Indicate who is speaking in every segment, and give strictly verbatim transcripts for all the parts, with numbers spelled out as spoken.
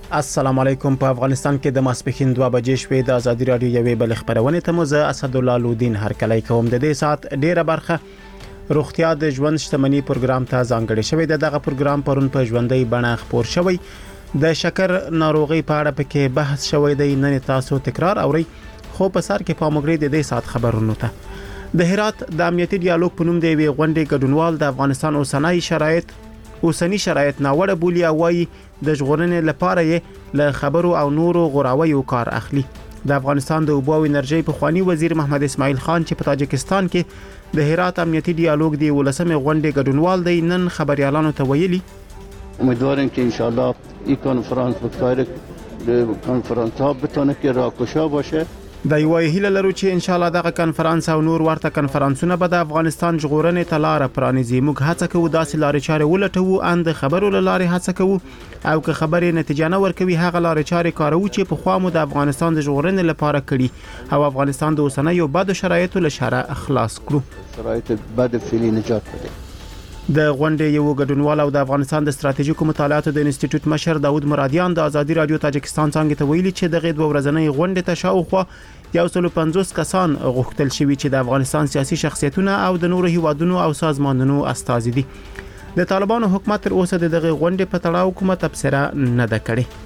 Speaker 1: السلام علیکم. په افغانستان کې د ماسپښین دوه بجې شوې. د ازادي رادیو یوې بل خبرونه ته مو زه اسد الله لودین هرکلی کوم. د دې سات ډیره برخه روغتیا د ژوند شتمنۍ پروګرام ته ځانګړې شوې ده. دغه پروګرام پرون په ژوندۍ بڼه خبر شوی. د شکر ناروغي په اړه پکې بحث شوی دی. نن تاسو تکرار اورئ، خو په سر کې پاموګری د دې سات خبرونو ته. د هرات د امنیتي ډیالوګ په نوم دی وی غونډې ګډونوال د افغانستان اوسنۍ شرایط اوسنی شرایط ناوړه بولی او وايي د ژغورنې لپاره یې له خبرو او نورو غوراویو کار اخلي. د افغانستان د اوبو او انرژي پخوانی وزیر محمد اسماعیل خان چې په تاجکستان کې د هرات امنیتي ډیالوګ دی ولسمه غونډې ګډونوال دی، نن خبريالانو ته ویلي
Speaker 2: امیدوارم که انشالله این کنفرانس بخیر کنفرانس ها بتونه که راکشا باشه.
Speaker 1: د یو هیله لرو چې ان شاء الله دغه کنفرانس او نور ورته کنفرانسونه به د افغانستان ژغورنې ته لار پرانیزي. موږ هڅه کوو داسې لارې چارې ولټوو اند خبرو لارې هڅه کوو او که خبرې نتیجه نه ورکوي هغه لارې چارې کارو چې په خوا مو د افغانستان د ژغورنې لپاره کړي او افغانستان د اوسنیو بدو شرایطو له شره خلاص کړو.
Speaker 2: شرایط بد فعلی نجات بده.
Speaker 1: د غونډې یو ګډونوال او د افغانستان د ستراتیژیکو مطالعاتو د انسټیټیوټ مشر داود مرادیان د ازادي رادیو تاجکستان څنګه ته ویلي چې دغه دوه ورځنۍ غونډې ته شاوخوا یو سل پنځوس کسان غوښتل شوي چې د افغانستان سیاسي شخصیتونه او د نورو هیوادونو او سازمانونو استازي دي. د طالبانو حکومت تر اوسه دغه غونډې په تړاو کومه تبصره نه ده کړې.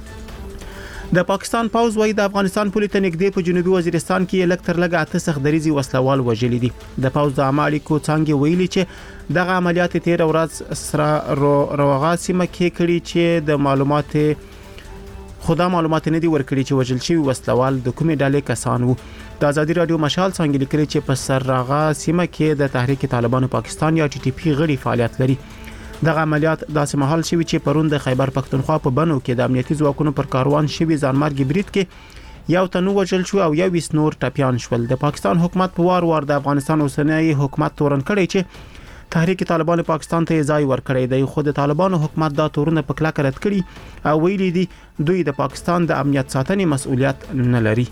Speaker 1: د پاکستان پوز وايي د افغانستان پولیس ته نږدې په جنوبي وزیرستان کې لکتر لګه اته سخدریزي وسلوال وژلي دي. د پوز د عملیاتو څنګه ویلي چې دغه عملیات تیر ورځ سره روغا سیمه کې کړي چې د معلومات خدا معلومات نه دي ورکړي چې وژل شوی وسلوال د کومې ډلې کسان وو. د ازادي رادیو مشال څنګه لیکلي چې په سرغا سیمه کې د تحریک طالبانو پاکستان یا ټي ټي پی غړي فعالیت لري. دغه عملیات داسې مهال شوی چې پرون د خیبر پختونخوا په بنو کې د امنیتي ځواکونو پر کاروان شوی ځانمرګي برید کې یو تنو وژل شو او یو ویس نور ټپيان شول. د پاکستان حکومت په وار وار د افغانستان اوسنۍ حکومت تورن کړی چې تحریک طالبان پاکستان ته ځای ورکړی دی، خو د طالبانو حکومت دا تورونه په کلک رد کړي او ویلي دي دوی د پاکستان د امنیت ساتنې مسؤلیت نه لري.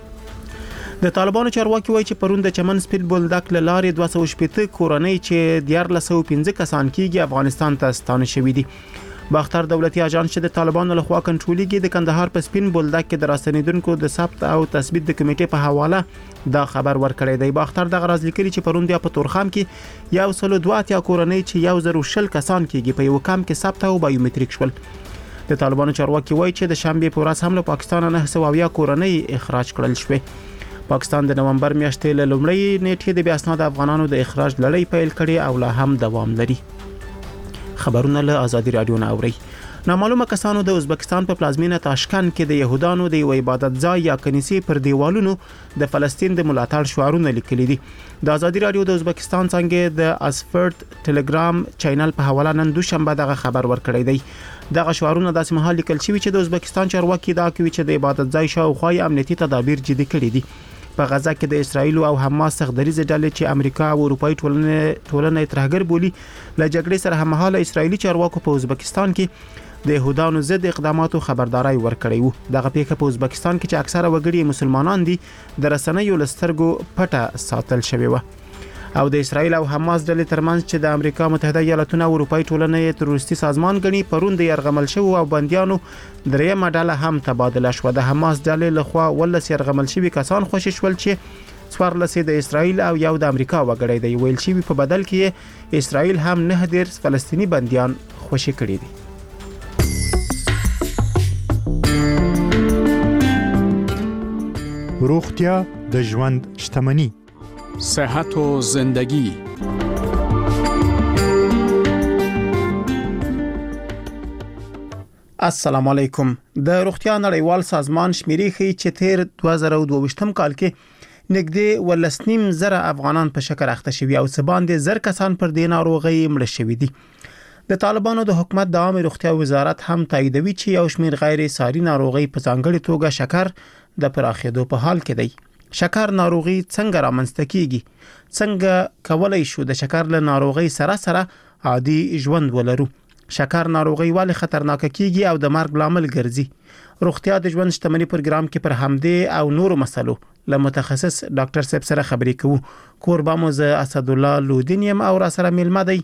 Speaker 1: د طالبانو چارواکي وایي چې پرون د چمن سپیډ بولډک له لارې دوه سوه شپږ کورنۍ چې د یار لسو پنځه کسان کېږي افغانستان ته ستانه شوي دي. باختر دولتي اجانس چې د طالبانو لخوا کنټرولېږي د کندهار په سپین بولډک کې د راستنیدونکو د ثبت او تثبیت د کمیټې په حواله دا خبر ورکړی دی. باختر دغه راز لیکلي چې پرون د په تورخم کې یو سل دوه اتیا کورنۍ چې یو زر شل کسان کېږي په یو کم کې ثبت او بایومټریک شول. د طالبانو چارواکي وایي چې د شنبه په ورځ هم له پاکستان نه سوه کورنۍ اخراج کړل شوې. پاکستان د نومبر میاشتې له لومړۍ نیټې د بیا اسناد افغانانو د اخراج لړۍ پیل کړي او لا هم دوام لري. خبرونه له ازادي رادیو نه اوري. نامعلومه کسانو د ازبکستان په پلازمینه تاشکند کې د يهودانو د یو عبادت ځای یا کنيسې پر دیوالونو د فلسطین د ملاتړ شعارونه لیکلي دي. د ازادي رادیو د ازبکستان څنګه د اسفرت ټلګرام چینل په حواله نن دوشنبه دغه خبر ورکړی دی. دغه شعارونه داسې مهال لیکل شوی چې د ازبکستان چارواکي دا کوي چې د عبادت ځای شاوخوا امنیتي تدابیر جدي کړي دي. په غزا کې د اسرایل او حماس سخدریزه ډلې چې امریکا او اروپאי ټولنه ټولنه ترهګر بولی له جګړې سره هممهاله اسرایلی چارواکو په ازبکستان کې د يهودانو ضد اقداماتو خبرداري ورکړی وو. دغه پیښه په ازبکستان کې چې اکثره وګړي مسلمانان دي د رسنیو لسترګو پټه ساتل شوی و او د اسرایل او حماس ډلې ترمنځ چې د امریکا متحده ایالاتونو او اروپאי ټولنه تروریستي سازمان غني پرون د يرغمل شو او بنديانو درېمه ډله هم تبادله شو. د حماس ډلې لخوا ولس يرغمل شوی کسان خوشی شول چې څوارلسه د اسرایل او یو د امریکا وګړي دی. ویل شوی په بدل کې اسرایل هم نه ډیر فلسطینی بنديان خوشی کړي دي.
Speaker 3: روغتیا د ژوند شتمنی،
Speaker 4: صحت و زندگی.
Speaker 1: السلام علیکم. د روغتیا نړیوال سازمان شمیرې ښیي چې تیر دوه زره دوه ویشتم کال کې نږدې ولسنیم زره افغانان په شکر اخته شوي او څه باندې زر کسان پر دې ناروغۍ مړه شوي دي. د طالبانو د حکومت د عامه روغتیا وزارت هم تاییدوي چې یو شمیر غیر ساري ناروغۍ په ځانګړي توګه شکر د پراخېدو په حال کې دی. شکر ناروغي څنګه رامنځته کیږي؟ څنګه کولای شو د شکر له ناروغي سره سره عادي ژوند ولرو؟ شکر ناروغي ولې خطرناک کیږي او د مرګ لامل ګرځي؟ روغتیا د ژوند شتمنۍ پروګرام کې پر همدې او نورو مسلو له متخصص ډاکټر صاحب سره خبرې کوو. کوربه مو زه اسد الله لودین یم او را سره ملما دی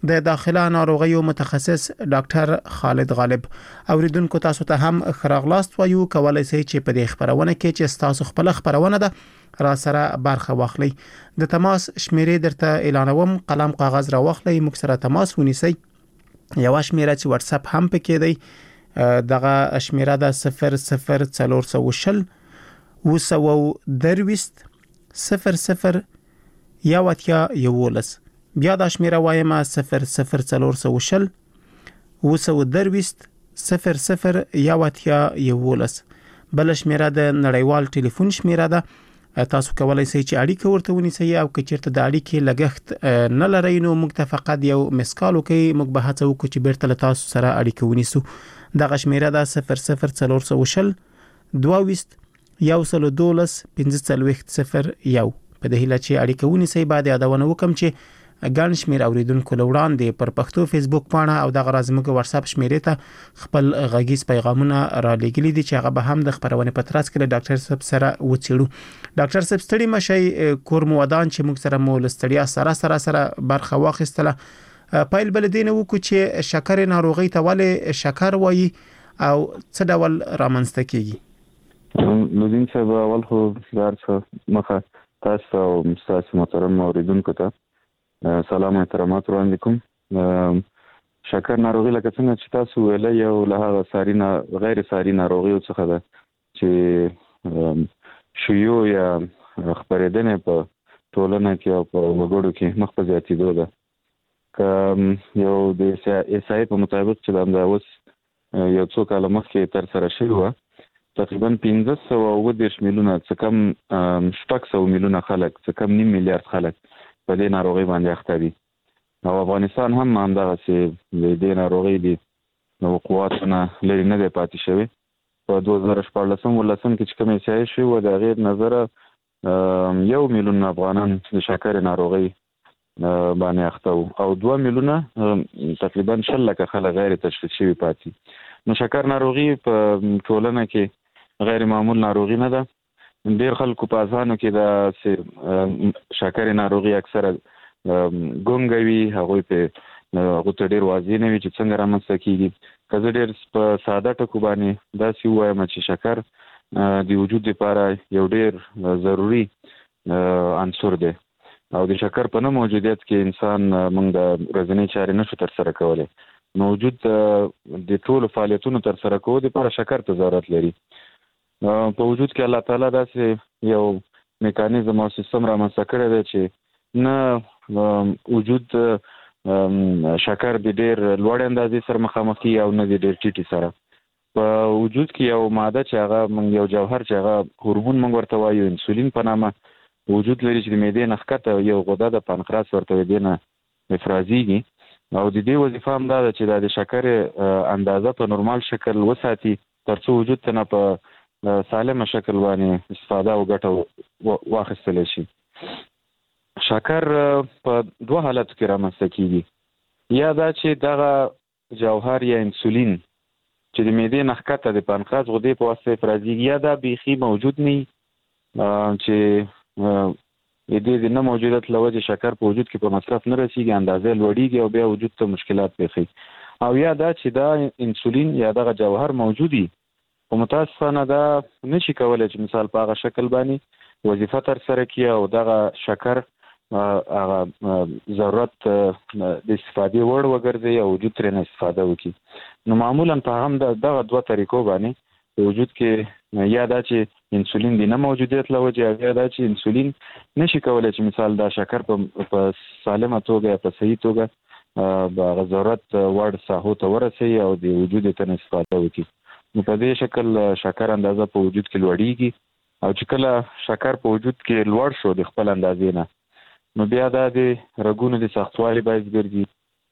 Speaker 1: د داخله ناروغیو متخصص ډاکټر خالد غالب. اوریدونکو تاسو ته هم خراغلاست وایو، کولای شئ چې په دې خبرونه کې چې تاسو خپل خبرونه ده را سره برخه واخلئ. د تماس شمیرې درته اعلانوم، قلم کاغذ را واخلئ، موږ سره تماس ونیسئ. یو شمیره چې واتس اپ هم پکې دی، دغه شمیره ده صفر صفر څلور سوه شل وسو درويست صفر صفر یو اتیا یولس. بیا د شمیره وایم صفر صفر څلور سوه شل وسو درويست صفر صفر یو اتیا یولس. بل شمیره د نړیوال ټلیفون شمیره ده. تاسو کولای شئ چې اړیکه ورته ونیسئ او که چیرته د اړیکې لګښت نه لرئ نو موږ ته فقط یو مسکال وکړئ، موږ به هڅه وکړو چې بیرته له تاسو سره اړیکه ونیسو. دغه شمیره ده صفر صفر څلور سوه شل دوه یو سل دولس پنځه څلوېښت صفر یو. په دې هیله چې اړیکه ونیسئ. بعد یادونه وکم چې ګڼ شمیر اوریدونکو لوړاندې پر پښتو فیسبوک پاڼه او دغه رازمګه واتس اپ شمیرې ته خپل غږیز پیغامونه را لېږلي دي چې هغه به هم د خبرونه په ترڅ کې له ډاکټر صاحب سره وڅېړو. ډاکټر صاحب ستړي مشي، کور مو ودان چې موږ سره مو لستړیا سره سره سره برخه واخیستله. پایل بل دین وکړو چې شکر ناروغي ته ولې شکر وایي او څه ډول رامنځته کیږي؟
Speaker 5: نو دین صاحب اول خو دار څه مخه تاسو او تاسو محترم اوریدونکو ته سلام احترامات وړاندې کوم. شکر ناروغي لکه څنګه چې تاسو ویل یو له هغه ساري غیر ساري ناروغیو څخه ده چې شیوع یا خپرېدنې په ټولنه کې او په وګړو کې مخ په زیاتېدو ده. که یو د احصایې په مطابق چې د همدا اوس یو څو کاله مخکې ترسره شوې وه، تقریبا پنځه سوه اووه دېرش میلیونه څه کم شپږ سوه میلیونه خلک څه کم نیم میلیارډ خلک په دې ناروغۍ باندې اخته دي. او افغانستان هم همدغسې د دې ناروغۍ د وقوعاتو نه لرې نه دی پاتې شوی. په دوه زره شپاړلسم اوولسم کې چې کوم احصایې شوې وه د هغې نظره یو میلیون افغانان د شکرې ناروغۍ باندې اخته وو او دوه میلیونه تقریبا شل لکه خلک غیر تشخیص شوي پاتې. نو شکر ناروغي په ټولنه کې غیر معمول ناروغي نه ده. ډېر خلکو په اذهانو کې د شکرې ناروغي اکثره ګونګه وي، هغوی په هغو ته ډېر واضح نه وي چې څنګه رامنځته کېږي. که زه ډېر په ساده ټکو باندې داسې ووایم چې شکر د وجود لپاره یو ډېر ضروري عنصر دی او د شکر په نه موجودیت کې انسان موږ د ورځنۍ چارې نشو ترسره کولی. نو وجود د ټولو فعالیتونو ترسره کولو لپاره شکر ته ضرورت لري. په وجود کې الله تعالی داسې یو میکانیزم او سیستم رامنځته کړی دی چې نه وجود شکر د ډېر لوړ اندازې سره مخامخ کیږي او نه د ډېر ټیټي سره. په وجود کې یو ماده چې هغه موږ یو جوهر چې هغه هورمون موږ ورته وایو انسولین په نامه وجود لري چې د معدې نه ښکته یو غده د پانکراس ورته وایي، دې نه افرازیږي او د دې وظیفه هم دا ده چې د شکرې اندازه په نورمال شکل وساتي تر څو وجود ته نه په سالمه شکل باندې استفاده او ګټه واخیستلی شي. شکر په دوه حالتو کې رامنځته کېږي. یا دا چې دغه جوهر یا انسولین چې د معدې نه ښکته د پانکراس غدې په واسطه افرازیږي، یا دا بیخي موجود نه چې د دې د نه موجودیت له وجې شکر په وجود کې په مصرف نه رسېږي، اندازه لوړېږي او بیا وجود ته مشکلات پېښوي. او یا دا چې دا انسولین یا دغه جوهر موجودي خو متاسفانه دا نشي کولی چې مثال په هغه شکل باندې وظیفه ترسره کړي او دغه شکر هغه ضرورت د استفادې وړ وګرځي او وجود ترې نه استفاده وکړي. نو معمولا په هم دغه دوه طریقو باندې په وجود کې یا دا چې انسولین د نه موجودیت له وجې او یا دا چې انسولین نشي کولی چې مثال دا شکر په سالمه توګه یا په صحیح توګه به هغه ضرورت وړ ساحو ته ورسوي او د وجود یې ته نه استفاده وکړي. نو په دې شکل شکر اندازه په وجود کې لوړېږي او چې کله شکر په وجود کې لوړ شو د خپل اندازې نه، نو بیا دا د رګونو د سختوالي باعث ګرځي.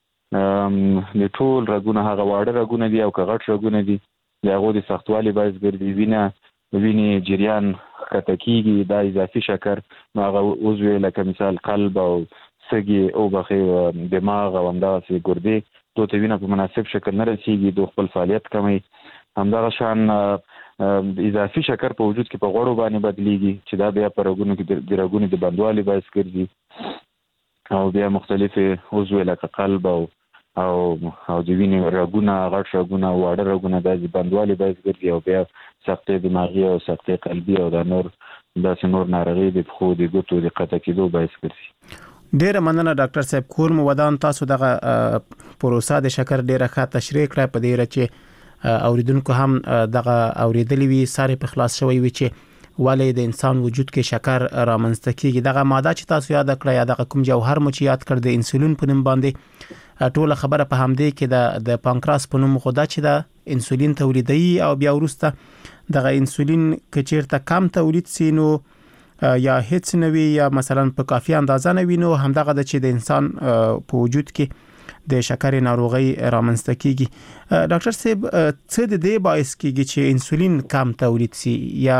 Speaker 5: د ټول رګونه هغه واړه رګونه دي او که غټ رګونه دي د هغو د سختوالي باعث ګرځي. وینه وینې جریان ښکته کېږي، دا اضافي شکر نو هغه عضوې لکه مثال قلب او سږي او بخې دماغ او همدغسې ګردې دو ته وینه په مناسب شکل نه رسېږي، دو خپل فعالیت کموي. همدغه شان اضافي شکر په وجود کې په غوړو باندې بدلیږي چې دا بیا په رګونو کې د رګونو د بندوالي باعث ګرځي. او بیا مختلفې عضو لکه قلب او او او د وینې رګونه غټ رګونه واړه رګونه د بندوالي باعث ګرځي او بیا سختې دماغي او سختې قلبي او د نور داسې نور ناروغي د پښو د ګوتو د قطع کېدو باعث ګرځي.
Speaker 1: ډیره مننه ډاکټر صاحب. کور مو ودان. تاسو دغه پروسه د شکر ډیره ښه تشریح کړه په دې چې اوریدونکو هم دغه اوریدلې وي ساري په خلاص شوی وي چې ولې د انسان وجود کې شکر رامنځته کیږي. دغه ماده چې تاسو یاد کړئ یا دغه کوم جوهر مو چې یاد کړ د انسولین په نوم باندې ټوله خبره په همدې کې د د پانکراس په نوم خدا چې د انسولین تولیدي او بیا ورسته دغه انسولین کچیرته کم تولید سي نو یا هیڅ نوي یا مثلا په کافي اندازه نوي نو همدغه د چې د انسان په وجود کې د شکر ناروغي رامنځته کیږي. ډاکټر صاحب څه د دې باعث کیږي چې انسولین کم تولید سي یا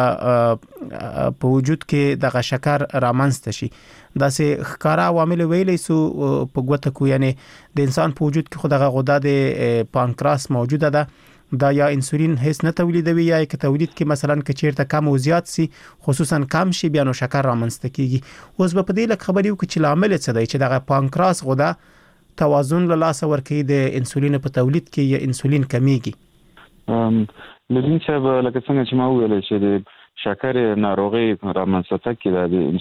Speaker 1: په وجود کې دغه شکر رامنځته شي؟ دا سه ښکارا عوامل ویلې سو په ګوته کو یعنی د انسان په وجود کې خدغه غده د پانکراس موجوده ده دا یا انسولین هیڅ نه تولیدوي یا که تولید کې مثلا کچیرته کم او زیات سي خصوصا کم شي بیا نو شکر رامنځته کیږي. اوس په دې لک خبرې وکړي چې لامل څه دی چې دغه پانکراس غده توازن له لاس ورکړي د انسولین په تولید کې یا انسولین کمیږي؟
Speaker 5: ام لږ څه لکه څنګه چې ما ویل چې د شکر ناروغي رامنځته کیږي د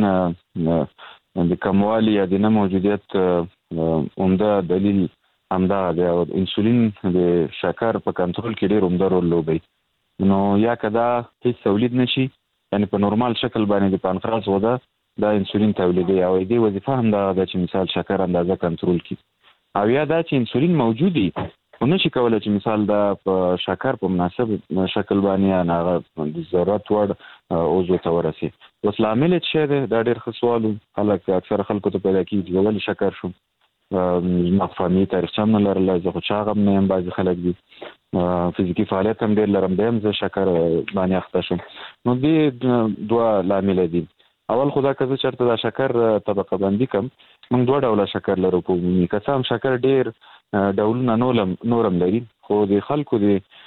Speaker 5: انسولین د کموالي یا د نه موجودیت عمده دلیل همدا د انسولین د شکر په کنټرول کې ډېر عمده رول لوبوي. نو یا کدا هیڅ تولید نشي یعنی په نورمال شکل باندې د پانکراس غده د انسولین تولیدي او د وظیفه هم دا د چې مثال شکر اندازه کنټرول کی او یا دا چې انسولین موجودي نو شي کولای چې مثال د شکر په مناسب شکل باندې نه د ضرورت وړ اوزو ته ورسي. اوس لامل چې دا ډېر خصوالو خلک اکثر خلکو ته پیدا کیږي ولې شکر شو مفهومي تاریخ هم لرله زه خو چاغم نه هم بعضې خلک دي فزیکي فعالیت هم ډېر لرم دی هم زه شکر باندې اخته شم. نو دې دوه لامل دي. اول خو دا که زه چېرته دا شکر طبقه بندي کړم موږ دوه ډوله شکر لرو په عمومي که څه هم شکر ډېر ډولونه نورم لري خو د خلکو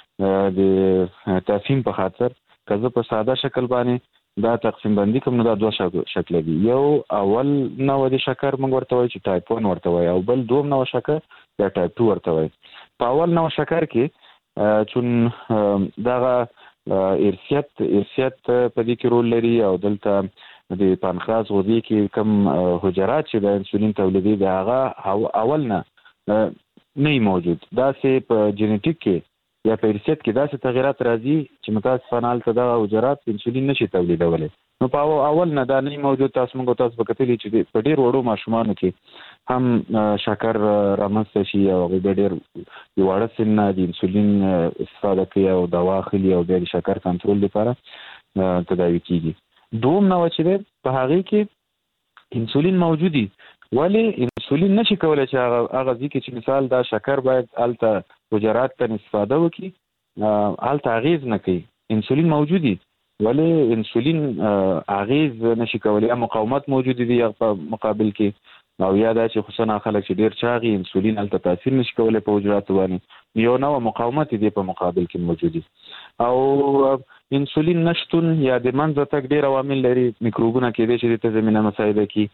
Speaker 5: د تفهیم په خاطر که زه په ساده شکل باندې دا تقسیم بندي کوم نو دا دوه شکل دي. یو اول نوع د شکر موږ ورته وایي چې ټایپ ون ورته وایي او بل دوم نوع شکر یا ټایپ ټو ورته وایي. په اول نوع شکر کې چون دغه ارثیت ارثیت په دې کې رول لري او دلته د پانکراس غدې کې کم حجرات چې د انسولین تولیدي د هغه اول نه نه موجود دا سه په جینیټیک کې یا په ارثیت کې داسې تغیرات راځي چې متاسفانه هلته دغه حجرات انسولین نشي تولیدولی. نو په اول نه دا نه موجود. تاسو موږ تاسو به کتلي چې په ډېر وړو ماشومانو کې هم شکر رامنځته شي او هغوی بیا ډېر د واړه سن نه د انسولین استفاده کوي او دوا اخلي او بیا د شکر کنټرول لپاره تداوي کیږي. دوم نوع چې دی په هغې کې انسولین موجودي ولې انسولین نشي کولی چې هغه هغه ځای کې چې مثال دا شکر باید هلته حجرات ته استفاده وکړي هلته اغیز نه کوي. انسولین موجودي ولې انسولین اغیز نشي کولی یا مقاومت موجود دی په مقابل کې او یا دا چې خصوصا خلک چې ډیر چاغي انسولین هلته تاثیر نشي کولی په حجراتو باندې یو نوع مقاومت دی په مقابل کې موجودي. او انسولین نشتون یا د منځ تک ډیر عوامل لري. میکروبونه کې دي چې د زمينه مساعده کوي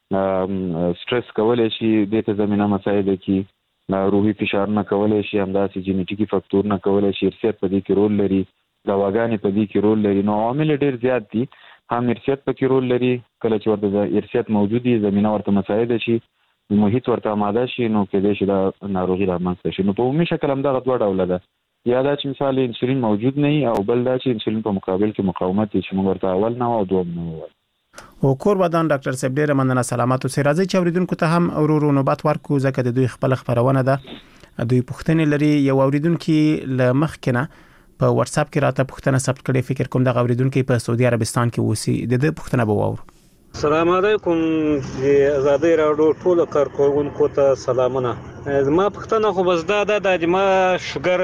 Speaker 5: سټرس کولای شي د ته زمينه مساعده کی روحي فشار نه کولای شي همداسې جینیټیکي فاکتور نه کولای شي ارثیت په دې کې رول لري دواګانې په دې کې رول لري. نو عوامل ډېر زیات دي. هم ارثیت په کې رول لري کله چې ورته ارثیت موجود وي زمينه ورته مساعده شي محیط ورته آماده شي نو کېدای شي دا ناروغي رامنځته شي. نو په عمومي شکل همدغه دوه ډوله ده یا دا چې مثال انسولین موجود نه وي او بل دا چې انسولین په مقابل کې مقاومت چې موږ ورته اول نه او دوم نه وایو.
Speaker 1: او کور ودان ډاکټر صاحب ډیره مننه سلامات اوسئ. راځي چې اوریدونکو ته هم ورورو نوبت ورکو ځکه د دوی خپل خبرونه ده دوی پوښتنې لري. یو اوریدونکو ل مخکنه په واتس اپ کې راته پوښتنه ثبت کړې فکر کوم د اوریدونکو په سعودي عربستان کې اوسي د دې پوښتنه به واورو.
Speaker 6: السلام علیکم آزادی راډیو ټول کارکونکو ته سلامونه. ما پښتنه خو بس دا د ما شوګر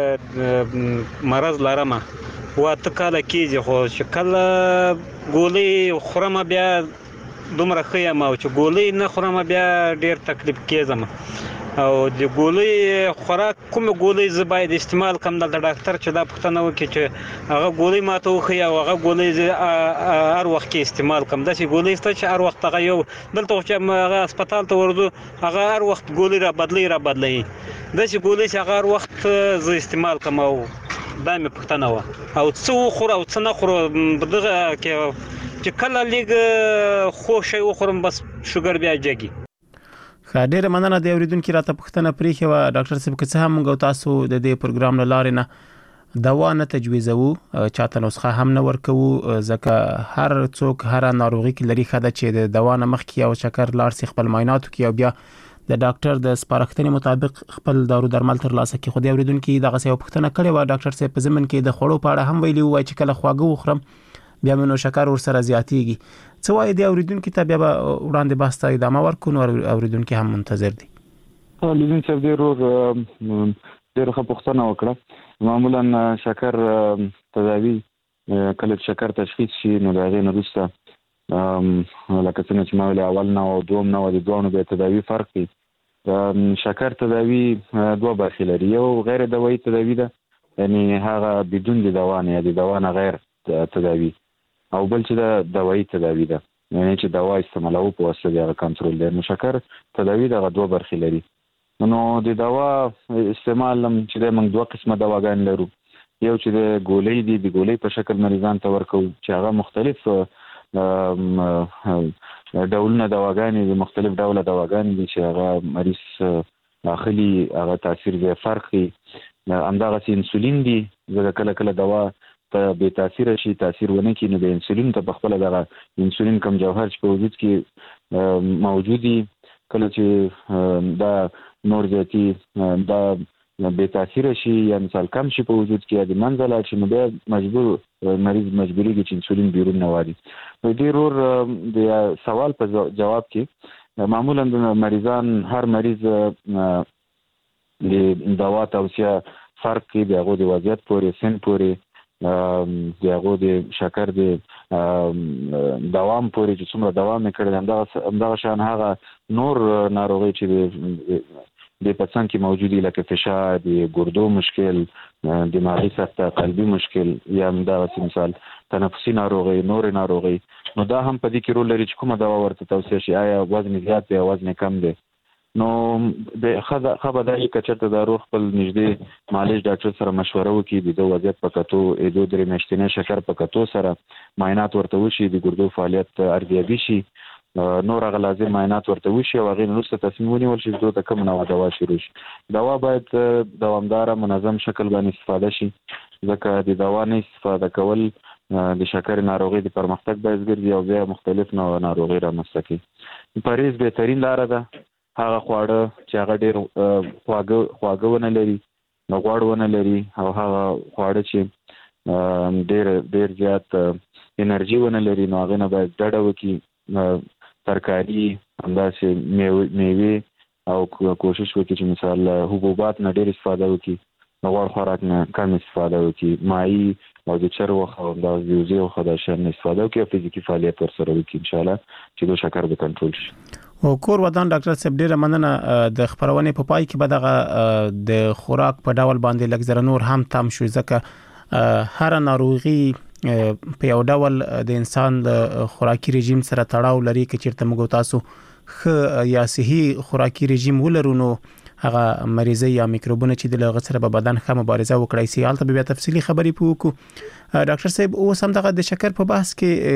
Speaker 6: مرض لرم واته کاله کېږي خو چې کله ګولۍ خورم بیا دومره ښه یم او چې ګولۍ نه خورم بیا ډېر تکلیف کېږم. او د ګولۍ خوراک کوم ګولۍ ز باید استعمال کوم د ډاکټر چې دا پوښتنه وکړي چې هغه ګولۍ ماته وخی او هغه ګولۍ هر وخت کې استعمال کوم داسې ګولۍ ست چې هر وخت هغه یو دلته چې هغه هسپتال ته ورځو هغه هر وخت ګولۍ را بدلی را بدلی داسې ګولۍ چې هغه هر وخت ز استعمال کوم او دا مې پوښتنه و او څو خور او څه نه خور دغه کې چې کله لګ خو شی وخورم بس شوګر بیا جګي.
Speaker 1: خاطر مننه د اوریدونکو راته پوښتنه پریخه و ډاکټر صاحب که څه هم موږ تاسو د دې پروګرام لاره نه دوا نه تجویزوو چاته نسخه هم نه ورکو ځکه هر څوک هر ناروغي کې لري خاله چې د دوا نه مخکې او چکر لار سي خپل معاینات کوي او بیا د ډاکټر د سپارښتنې مطابق خپل دارو درمل تر لاسه کې خو د اوریدونکو دغه څه پوښتنه کړې و ډاکټر صاحب په زمن کې د خوړو په اړه هم ویلي وای چې کله خواږه وخورم بیا مې نو شکر ور سره زیاتیږي. څه وایي د اوریدونکو ته بیا وړاندې بحث ته ادامه ورکو نو اوریدونکو هم منتظر دي.
Speaker 5: لیدون چې ډېر ډېر ښه پوښتنه وکړه. معمولا شکر تداوی کله شکر تشخیص شي نو دا غي نه وروسته لکه څنګه چې ما ویل اول نه او دوم نه او د دوه به تداوی فرق دی. شکر تداوی دوه برخې لري، یو غیر دوایی تداوی ده یعنی هغه بدون د دوا نه یا د دوا نه غیر تداوی، او بل چې د دوایی تداوی ده یعنی چې دوا استعمالو په واسطه د کنټرول دی. نو شکر تداوی دغه دوه برخې لري. نو د دوا استعمال چې د موږ دوه قسمه دواګان لرو، یو چې د ګولۍ دي د ګولۍ په شکل مریضان ته ورکو چې هغه مختلف ډولونه دواګانې دي، مختلف ډوله دواګانې دي چې هغه مریض داخلي هغه تاثیر به فرق وي. همدغه انسولین دي ځکه کله کله دوا په بې تاثیر شي تاثیر ونه کړي نو د انسولین ته په خپل دغه انسولین کم جوهر چې په وجود کې موجودي کله چې دا نور زیاتی دا بې تاثیر شي یا مثال کم شي په وجود کې یا د منځ لاړ شي نو بیا مجبور مریض مجبوریږي چې انسولین بیرون نه واړي. په دې ورور د سوال په جواب کې معمولا د مریضان هر مریض د دوا توصیه فرق کوي د هغو د وضعیت پورې سن پورې د هغو د شکر د دوام پورې چې څومره دوام یې کړی همدغه شان هغه نور ناروغۍ چې د پڅن کې موجودي لکه فشار، د ګردو مشکل، دماغي سکته، قلبي مشکل یا همدغه مثال تنفسي ناروغي، نور ناروغي، نو دا هم په دې کې رول لري چې کومه دوا ورته توصیه شي، آیا وزن زیات دی یا وزن کم دی. نو د خبر دا چې چېرته د روغ خپل نږدې معالج ډاکټر سره مشوره وکړي د وضعیت په کتو د درې میاشتنې شکر په کتو سره معاینات ورته وشي، د ګردو فعالیت ارزیابي شي، نور هغه لازم معاینات ورته وشي او هغې نه وروسته تصمیم ونیول شي چې ته کوم نوع دوا شروع شي. دوا باید دوامداره منظم شکل باندې استفاده شي ځکه د دوا نه استفاده کول د شکر ناروغي د پرمختګ باعث ګرځي او بیا مختلف نوع ناروغي رامنځته کوي. پرهیز بهترین لاره ده، هغه خواړه چې هغه ډېر خواږه خواږه ونه لري، غوړ ونه لري او هغه خواړه چې ډېر ډېر زیات انرژي ونه لري نو هغې نه باید ډډه وکړي. ترکاري همداسې میوې او کوشش وکړي چې مثال حبوبات نه ډېر استفاده وکړي، غوړ خوراک نه کم استفاده وکړي، ماهي او د چرګ غوښه او د وزې غوښه د شیانو نه استفاده وکړي او فزیکي فعالیت ورسره وکړي انشاءالله چې د شکر به کنټرول شي.
Speaker 1: او کور ودان ډاکټر صاحب ډیره مننه د خبرونې په پای کې به دغه د خوراک په ډول باندې لږ زره نور هم تم شو ځکه هر ناروغي په یو ډول د انسان د خوراکي رژیم سره تړاو لري چې چیرته موږ تاسو خ یا صحي خوراکي رژیم ولرو نو هغه مریضي یا میکروبونه چې د لغت سره په بدن ښه مبارزه وکړي سي حالت به بیا تفصیلی خبرې پوکو. ډاکټر صاحب اوس هم دغه د شکر په بحث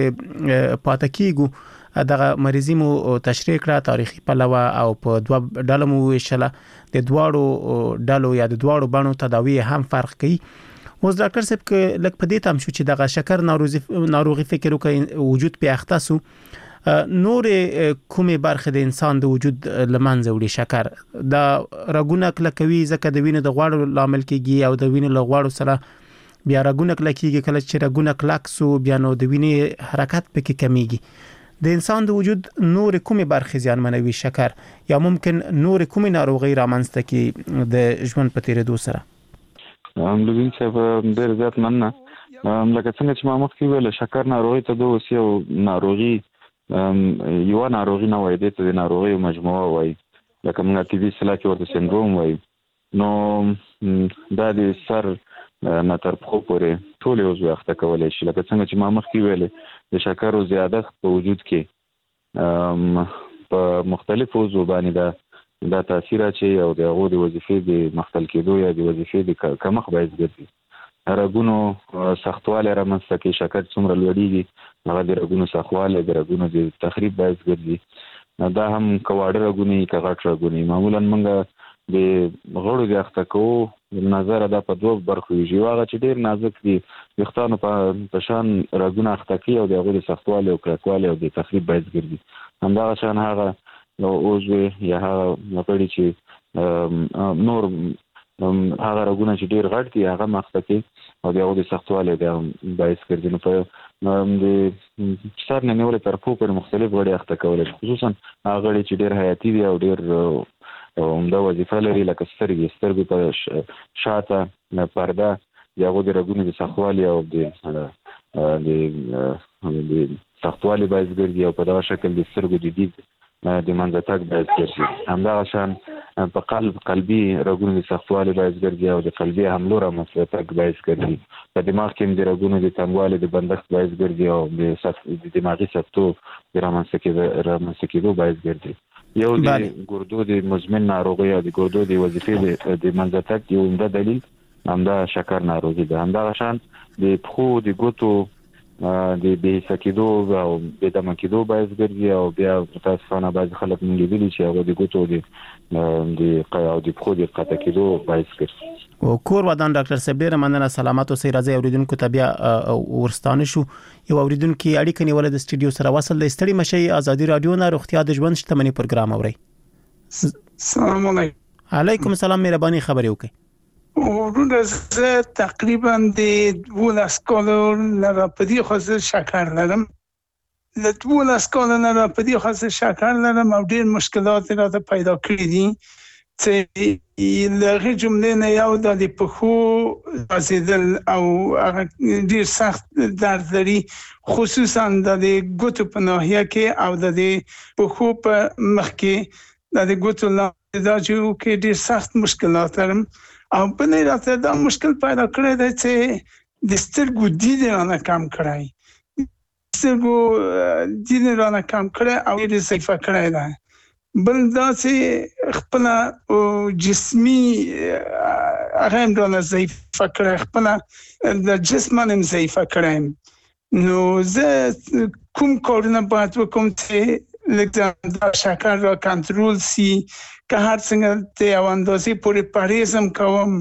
Speaker 1: کې پاتې کیږو دغه مریضي مو تشریح کړه تاریخي پلوه او په دوه ډلو مو ویشله د دواړو ډلو یا د دواړو بڼو تداوی هم فرق کوي. اوس ډاکټر صاحب ک لک په دې تام شو چې دغه شکر ناروغي ناروغي فکر وکړي وجود په اختصو نور کومه برخه د انسان د وجود لمنځه وړي شکر دا رګونه کلکوي ځکه د وینې د غوړو لامل کیږي او د وینې له غوړو سره بیا رګونه کلکیږي کله چې رګونه کلک سو بیا نو د وینې حرکت پکې کمیږي. د انسان د وجود نور کومه برخه زیانمنوي شکر یا ممکن نور کومه ناروغي رامنځته کی د ژوند په تیریدو سره.
Speaker 5: لوین صاحب ډېر زیات مننه. لکه څنګه چې ما مخکې ویل شکر ناروغي ته د اوسې ناروغي یو ناروغي نه وای د ناروغي مجموعه وای لکه موږ طبي اصطلاح کې ورته سندروم وایي. نو دا د سر نه تر پښو پورې ټول عضو اخته کولی شي. لکه څنګه چې ما مخکې ویلې د شکرو زیادښت په وجود کې په مختلفو عضو باندې دا دا تاثیر اچوي او د هغو د وظیفې د مختل کېدو یا د وظیفې د کمښت باعث ګرځي. رګونو سختوالی رامنځته کوي. شکر څومره لوړېږي هغه د رګونو سختوالی د رګونو د تخریب باعث ګرځي. دا هم که واړه رګونه وي که غټ رګونه وي. معمولا موږ د غړو د اخته کوو نظره دا په دوه برخو ویږي. یو هغه چې ډېر نازک دي ویښتانو په شان رګونه اخته کوي او د هغوی د سختوالي او کلکوالي او د تخریب باعث ګرځي. همدغه شان هغه عضو یا هغه غړي چې نور هغه رګونه چې ډېر غټ دي هغه مخته کوي او د هغو د سختوالي باعث ګرځي. نو په د سر نه نیولې تر پښو پورې مختلف غړي اخته کولی شي، خصوصا هغه غړي چې ډېر حیاتي دي او ډېر عمده وظیفه لري، لکه سترګې سترګې په شاته پرده د هغو د رګونو د سختوالي او د سختوالي باعث ګرځي او په دغه شکل د سترګو د دید د منځه تګ باعث ګرځي. همدغه شان په قلب قلبي رګونو د سختوالي باعث ګرځي او د قلبي حملو رامنځته تګ باعث ګرځي. په دماغ کې هم د رګونو د تنګوالي د بندښت باعث ګرځي او د دماغي سکتو د رامنځته کېدو باعث ګرځي. یو د ګردو د مزمن ناروغي او د ګردو د وظیفې د منځه تګ یو عمده دلیل همدا شکر ناروغي ده. همدغه شان د پښو د ګوتو د بې حسه کېدو او بې دمه کېدو باعث ګرځي او بیا متاسفانه بعضې خلک موږ لیدلي چې هغه د ګوتو او د پښو د قطع کېدو باعث ګرځي.
Speaker 1: کور ودان ډاکټر صاحب ډیره مننه. سلامات اوسئ. راځئ اوریدونکو ته بیا ورستانه شو. یو اوریدونکو اړیکه نیول د سټوډیو سره وصل د ستړي مشي ازادي رادیو نه روغتیا د ژوند شتمنۍ پروګرام اوري.
Speaker 7: السلام علیکم.
Speaker 1: علیکم السلام. مهرباني خبرې وکړئ.
Speaker 7: ورونه زه تقریبا د دولس کالو نه راپدې خو شکر لرم. له دولس کالو نه راپدې خو شکر لرم او ډېر مشکلات راته پیدا کړي دي چې لغه جملې نه یو د پښو ازیدل او هغه ډېر سخت درد لري، خصوصا د ګوتو په ناحیه کې او د پښو په مخ کې د ګوتو دا چې کې ډېر سخت مشکلات لرم او په نه راته دا مشکل پیدا کړی دی چې د سترګو دید رانه کم کړی سترګو دید رانه کم کړی او ډېر ضعیفه کړی دی. بل دا چې خپل جسمي هغه هم رانه ضعیفه کړی، خپل د جسم هم ضعیفه کړی. نو زه کوم کارونه باید وکړم چې لږ دا شکر را کنټرول سي؟ که هر څنګه ته یو اندازې پورې پرهیز هم کوم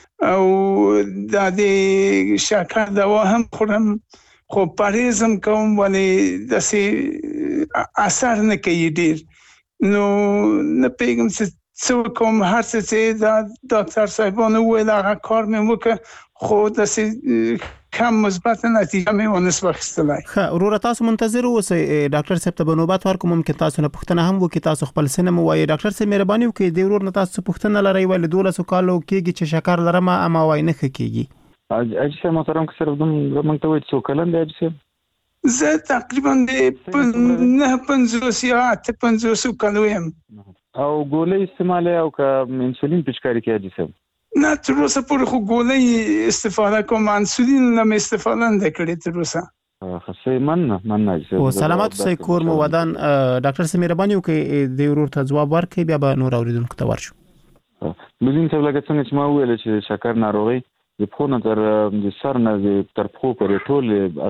Speaker 7: او د شکر دوا هم خورم خو پرهیز هم کوم ولې داسې اثر نه کوي ډېر. نو نه پوهېږم چې څه وکړم. هر څه چې دا ډاکټر صاحبانو وویل هغه کار مې وکړ خو داسې کم مثبت نتیجه مې ونه واخیستلی.
Speaker 1: ښه وروره تاسو منتظر اوسئ. ډاکټر صاحب ته به نوبت ورکړم. ممکن تاسو نه پوښتنه هم وکړي، تاسو خپل څه نه ووایي. ډاکټر صاحب مهرباني وکړئ د ورور نه تاسو پوښتنه لرئ ولې دولسو کالو کېږي چې شکر لرم اما وایي نه ښه کېږي؟
Speaker 5: حاجي صاحب محترم که صرف موږ ته وایي څو کلن دی حاجي صاحب؟
Speaker 7: زه تقریبا د نه پنځوس یا اته پنځوسو کالو یم.
Speaker 5: او ګولۍ استعمالوي او که انسولین پچکاري کوي حاجي صاحب؟
Speaker 7: نه تر اوسه پورې خو ګولۍ استفاده کوم، انسولین نه مې استفاده نه کړې تر اوسه.
Speaker 5: خاصه مننه مننه.
Speaker 1: او سلامات اوسئ. کور مو ودان. ډاکټر صاحب مهرباني وکړئ د ورور ته ځواب ورکړئ بیا به نور اوریدونکو ته ورشو.
Speaker 5: مزین صاحب لکه څنګه چې ما وویل چې شکر ناروغي د پښو نه تر د سر نه تر پښو پورې ټول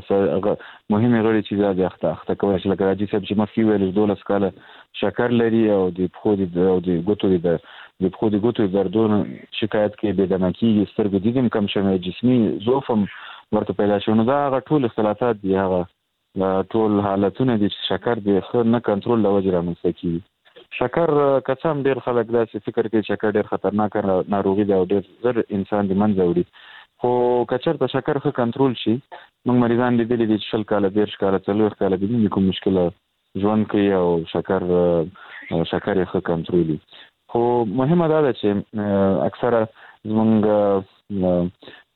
Speaker 5: مهمې غړي چې دا د اخته اخته کولی شي. لکه حاجي صاحب چې مخکې وویل دولس کاله شکر لري او د پښو او د ګوتو د د پښو د ګوتو دردونو شکایت کې بې دمه کېږي، سترګو دید هم کم شوی، جسمي ضعف هم ورته پیدا شوی. نو دا هغه ټول اختلافات دي، هغه ټول حالتونه دي چې شکر د ښه نه کنټرول له وجې رامنځته کېږي. شکر که څه هم ډېر خلک داسې فکر کوي شکر ډېر خطرناکه ناروغي ده او ډېر زر انسان د منځه وړي، خو که چېرته شکر ښه کنټرول شي، موږ مریضان لیدلي دي چې شل کاله دېرش کاله څلوېښت کاله د دې کوم مشکله ژوند کوي او شکر شکر یې ښه کنټرول وي. خو مهمه دا ده چې اکثره زموږ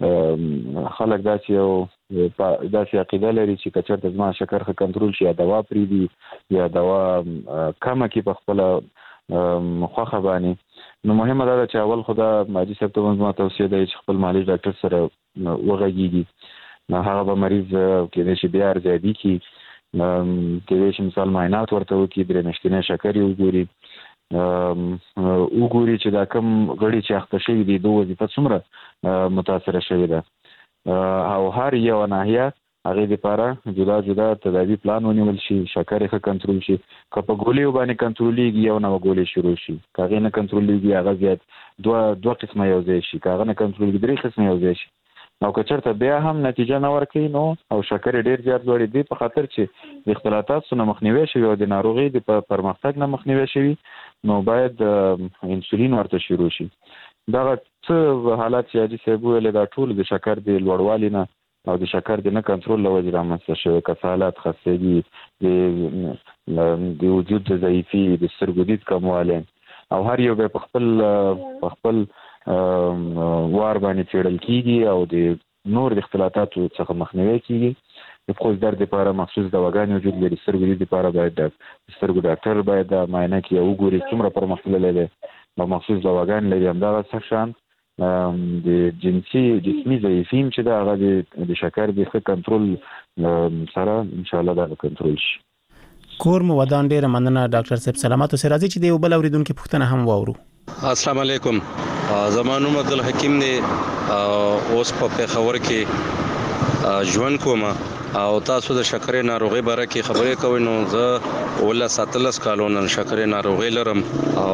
Speaker 5: خلک داسې یو داسې عقیده لري چې که چېرته زما شکر ښه کنټرول شي یا دوا پرېږدي یا دوا کمه کړي په خپله خوخه باندې نو مهمه ده چې اول خدا ماجي صاحب ته موږ توصیه ده چې خپل مالي ډاکټر سره وغږیږي نو هغه به مریض کې چې بیا ارزیابي کی کې چې مثال معاینات ورته وکړي درې میاشتې شکر یې وګوري وګوري چې دا کوم غړي چې اخته شوی دي دوه وظیفه څومره متاثر شوی ده او هر یو ناحیه هغه لپاره جدا جدا تداوی پلان ونیول شي شکر یې کنټرول شي که په ګولې باندې کنټرولېږي یو نو ګولې شروع شي کاغه نه کنټرولېږي هغه زیات دوه دوه قسمه یو ځای شي کاغه نه کنټرولېږي درې قسمه یو ځای شي نو که چېرته بیا هم نتیجه نه ورکړي نو او شکر ډیر زیات لوړ دی په خاطر چې د اختلالات سره مخنیوي شي او د ناروغي د پرمختګ نه مخنیوي شي نو باید انسولین ورته شروع شي دا څه حالات چې اجي سیبو له دا ټول د شکر د لوړوالي نه او د شکر د نه کنټرول لوجه رامنځته شوی کسالات خستګي د د وجود د ضعیفي د سرګودید کمواله او هر یو په خپل په خپل وار باندې چیرل کیږي او د نور د اختلالاتو څخه مخنیوي کیږي د خپل درد لپاره مخصوص دواګانې وجود لري سرګودید لپاره باید د سرګو ډاکټر باید معاینه کوي او ګوري څومره پرمختللی دی او مخصوص دواګانې لري همدغه څه شان د جنسي جسمي ضعیفین چې دا هغه د شکر د ښه کنټرول سره ان شاء الله دا کنټرول شي
Speaker 1: کور مو ودان ډیره مننه ډاکټر صاحب سلامات اوسئ راځي چې د یو بل اوریدونکو پوښتنه هم واورو
Speaker 8: السلام علیکم زمانو عبد الحکیم دی اوس په پیښور کې ژوند کوم او تاسو د شکر ناروغي باره کې خبرې کوئ نو زه ولا ساتلس کالونو شکر ناروغي لرم او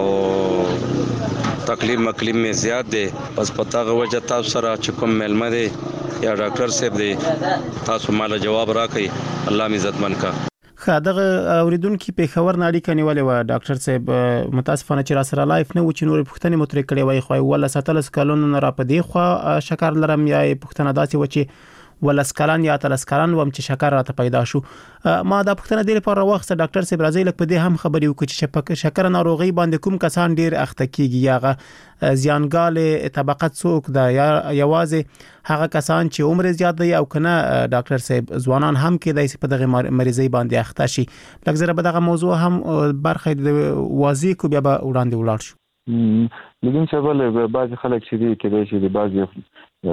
Speaker 8: تکلیف مکلیف می زیات دی پس پتاغه وجه تاسو سره چې کوم ملمه دی یا ډاکټر صاحب دی تاسو مال جواب راکړئ الله می عزتمن کا
Speaker 1: خدغه اوریدونکو په خبر نه اړیکه نیولې و ډاکټر صاحب متاسفانه چې را سره لایف نه و چې نور پوښتنه مترې کړې وای خو ولا ساتلس کالونو نه را پدې خو شکر لرم یا پوښتنه داسې و چې ولسکلان یا تلسکلان وم چې شکر راته پیدا شو ما دا پوښتنه دی لپاره وخت ډاکټر صاحب راځي لکه په دې هم خبرې وکړي چې شکر ناروغي باندې کوم کسان ډیر اخته کیږي یاغه زیانګال طبقات څوک دا یا یوازې هغه کسان چې عمر زیات دی او کنه ډاکټر صاحب ځوانان هم کې دایسي په دغه مریضي باندې اخته شي لکه زره به دغه موضوع هم برخه د واضح کو بیا به وړاندې ولاړ شو
Speaker 5: لګین څه بل بعض خلک چې دي کې دي چې بعض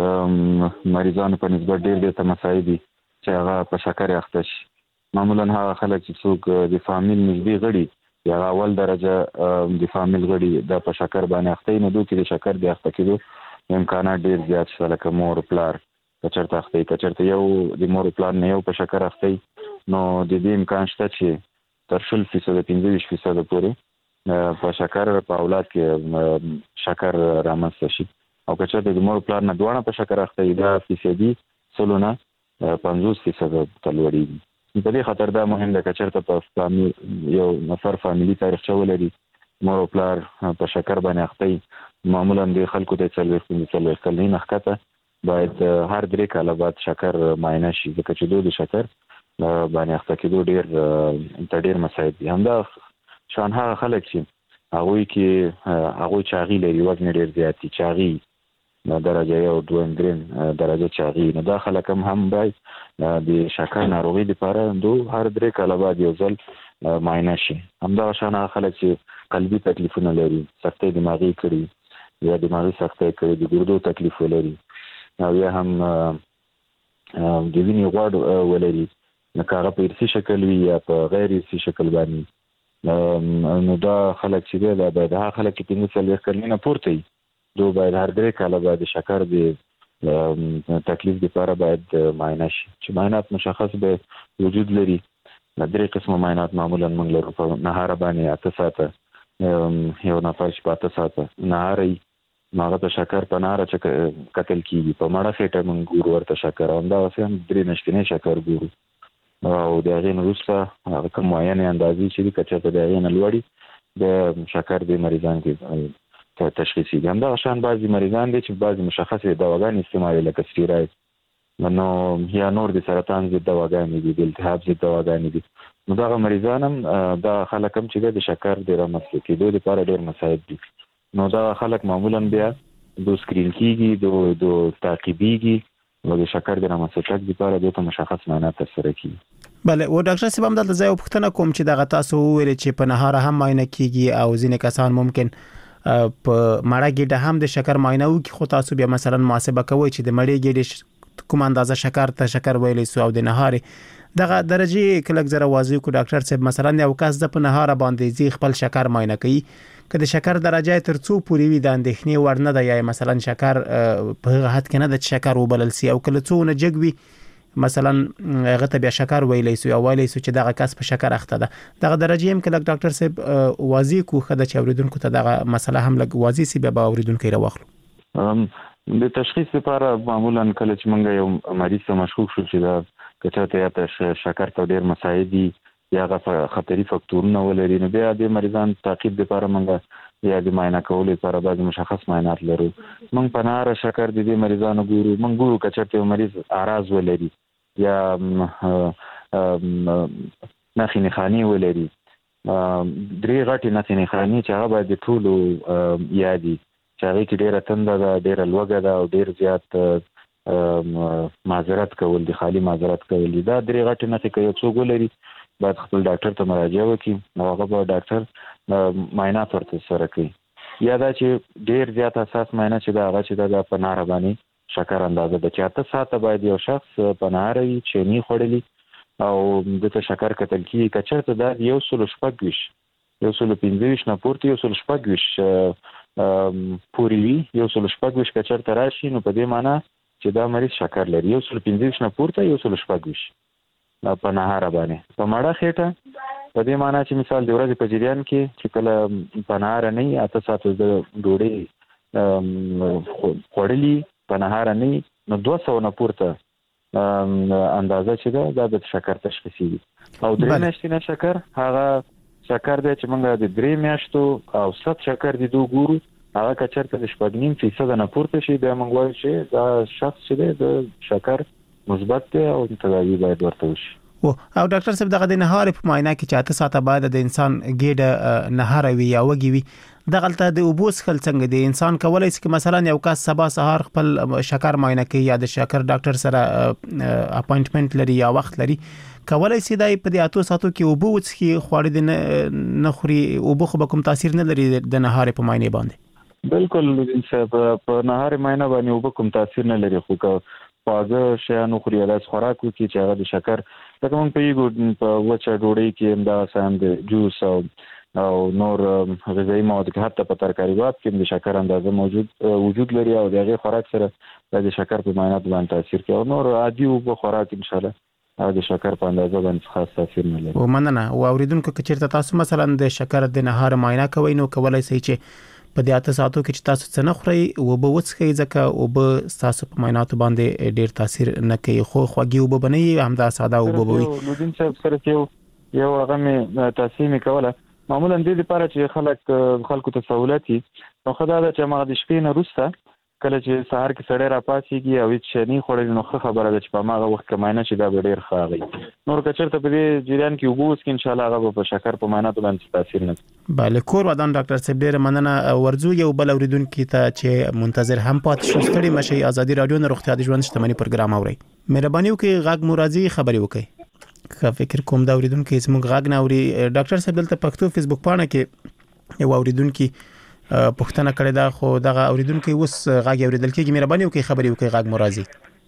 Speaker 5: مریضانو په نسبت ډیر ډیر مسایل دي چې هغه په شکر اخته شي معمولا هغه خلک چې څوک د فامیل نږدې غړي یا اول درجه د فامیل غړي د په شکر باندې اخته نه دوی کې د شکر د اخته کېدو امکانات ډیر زیات شول لکه مور پلار کچرته اخته کچرته یو د مور پلار نه یو په شکر اخته نو د دې امکان شته چې تر شل فیصد پنځه فیصد پورې په شکر په اولاد کې شکر رامنځته شي او کچته د مور پلان نه دوه په شکر اخته دا فیصدي سلونه پنځوس فیصد تلوړي په دې خاطر دا مهم ده کچته په فامیل یو نفر فامیلی تاریخ چولري مور پلان په شکر باندې اخته معمولا د خلکو ته څلور څلور کلین اخته باید هر درې کاله بعد شکر معاینه شي ځکه چې دوی د شکر باندې اخته کېدو ډیر ډیر مسایل دي همدا شان هغه خلک چې هغه کې هغه چاغي لري وزن ډیر زیات دي چاغي نو درجه یو دوه دریم درجه چاغي نو دا خلک هم هم باید د شکر ناروغي لپاره دوه هر درې کاله بعد یو ځل معاینه شي همدا شان هغه خلک چې قلبي تکلیفونه لري سختي دماغي کړي یا دماغي سختي کړي د ګردو تکلیف ولري او یا هم د وینې غوړ ولري نو هغه په ارثي شکل وي یا په غیر ارثي شکل باندې نو دا خلک چې دا به دا خلک چې موږ څلور کلونه پورته دوه باید هر درې کاله بعد شکر د تکلیف لپاره باید معاینه شي چې معاینات مشخص به وجود لري درې قسمه معاینات معمولا موږ لرو په نهار باندې اته ساعته یو نفر چې په اته ساعته نهاري ماغه ته شکر په نهار چې قتل کیږي په مړه خېټه موږ ګورو ورته شکر او دا وسه درې نشټنې شکر ګورو او د هغې نه وروسته هغه کوم معاینې اندازې چې دي که چېرته د هغې نه لوړي د شکر د مریضان کې تشخیصي دي همدغه شان بعضې مریضان دي چې بعضې مشخصې دواګانې استعمالوي لکه سټیراید نو یا نور د سرطان ضد دواګانې دي د التهاب ضد دواګانې دي نو دغه مریضان هم دا خلک هم چې د شکر د رامنځته کېدو لپاره ډېر مساعد دي نو دغه خلک معمولا بیا دو سکرین کېږي دو دو تعقیبېږي نو د شکر د رامنځته تګ لپاره دوی ته مشخص معاینات ترسره کېږي
Speaker 1: بله او ډاکټر صاحب هم دلته ځای پوښتنه کوم چې دغه تاسو ویل چې په نهار هم معاینه کیږي او ځینې کسان ممکن په مړه ګډه هم د شکر معاینه وکړي، خو تاسو بیا مثلا محاسبه کوئ چې د مړې ګډې کوم اندازه شکر ته شکر ویلی سو او د نهار دغه درجه کلک زره واضح کو ډاکټر صاحب مثلا یو کس د په نهار باندې زی خپل شکر معاینه کوي که د شکر درجه تر څو پورې وي د اندېښنې وړ نه ده یا مثلا شکر په هغه حد کې نه د شکر وبلل سي او کله څو نه جګوي مثلا هغه ته بیا شکر ویلی سو او ویلی سو چې دغه کس په شکر اخته ده دغه درجه هم کله ډاکټر صاحب واضح کو خدای چې اوریدونکو ته دغه مسله هم لګ واضح سی بیا اوریدونکو راوخلو.
Speaker 5: د تشخیص لپاره معمولا کله چې موږ یو مریض ته مشکوک شو چې دا کچته یا ته شکر ته ډیر مسایل دي یا غو خطري فاکتورونه ولري نو بیا د مریضان تعقیب لپاره موږ یا د معاینه کولو لپاره بعض مشخص معاینات لرو. موږ په نهار شکر د دې مریضانو ګورو، موږ ګورو کچته مریض اعراض ولري یا نخي نخانی ولري، درې غټي نخي نخانی چې هغه باید ټولو یادي چې هغه کې ډیره تنده ده، ډیره لوګه ده او ډیر زیات معذرت کول دي، خالی معذرت کول دي. دا درې غټي نخي کوي څوک ولري باید خپل ډاکټر ته مراجعه وکړي او هغه به ډاکټر معاینات ورته سره کوي. یا دا چې ډیر زیات اساس معاینه چې دا هغه چې دا په نهار باندې شکر اندازه د چاته ساته باید یو شخص په نهار وي چینی خوړلی او د ته شکر کتل کی کچته دا یو سل شپږ ویش یو سل پنځه ویش نه پورته یو سل شپږ ویش پوری وی یو سل شپږ ویش کچته راشي نو په دې معنی چې دا مریض شکر لري. یو سل پنځه ویش نه پورته یو سل شپږ ویش په نهار باندې په مړه خېټه په دې معنی چې مثال د ورځې په جریان کې چې کله په نهار نه اته ساعته د ډوډۍ خوړلی په نهار نه نو دوه سوه نه پورته اندازه چې ده دا د شکر تشخیصي دي. او درې میاشتې نه شکر هغه شکر دی چې موږ د درې میاشتو او ست شکر دي دوه ګورو هغه کچرته د شپږ نیم فیصد نه پورته شي بیا موږ وایو چې دا شخص چې دی د شکر مثبت دی او تداوی باید ورته وشي.
Speaker 1: او ډاکټر صاحب دغه د نهار په معاینه کې چې اته ساعته بعد د انسان ګډه نهار وي یا وږي وي دغلته د اوبو څښل څنګه دی انسان کولای شي چې مثلا یو کس سبا سهار خپل شکر معاینه کوي یا د شکر ډاکټر سره اپاینټمنټ لري یا وخت لري کولای شي دای په دې اته ساعتو کې اوبو وڅښي خواړه د نه خوري اوبو خو به کوم تاثیر نه لري د نهار په معاینه باندې.
Speaker 5: بالکل په نهار معاینه باندې اوبو کوم تاثیر نه لري خو پاګه شیانو خوري د خوراک وکي چې هغه د شکر لکه موږ په یو په وچه ډوډۍ کې دا سم د جوس او او نور غذایی مواد کې حتی په ترکاریات کې د شکر اندازه موجود وجود لري او دغه خوراک سره د شکر په معاینات باندې تاثیر کوي او نور عادي او خوراک ان شاء الله د شکر په اندازه باندې خاص تاثیر نه لري.
Speaker 1: او مننه او اوریدونکو کې چیرته تاسو مثلا د شکر د نهار معاینه کوي نو کولای شئ چې په دې اته ساعتو کې چې تاسو څه نه خورئ او به وڅښئ ځکه او به تاسو په معایناتو باندې ډیر تاثیر نه کوي خو خوږی او به بنئ همدا ساده او به وي.
Speaker 5: نو دین صاحب سره یو یو هغه مې تاسو می کوله معمولا د دې لپاره چې خلک خلکو ته سہولت نو خدای دا چې ما د شپې نه روسته کله چې سهار کې سړی را پاسيږي او هیڅ نه خوري نو خبره ده چې په ماغه وخت کې معاینه شي دا به ډیر ښه نور کچرته په دې جریان کې وګورئ چې ان شاء الله هغه په شکر په معاینات باندې تاثیر نه.
Speaker 1: بله کور ودان ډاکټر صاحب ډیر مننه ورزو یو بل اوریدونکو ته چې منتظر هم پات شو ستړي مشي ازادي رادیو نه روغتیا د ژوند شتمنۍ پروګرام اوري مهرباني وکړئ غاګ مرادي خبري وکړئ که فکر کوم دا اوریدونکو زموږ غاګ نه اوري ډاکټر صاحب دلته پښتو فیسبوک پاڼه کې یو اوریدونکو پښتنه کړی دا خو دغه اوریدونکو اوس غاګ اوریدل کېږي مهرباني وکړئ خبري وکړئ غاګ مرادي.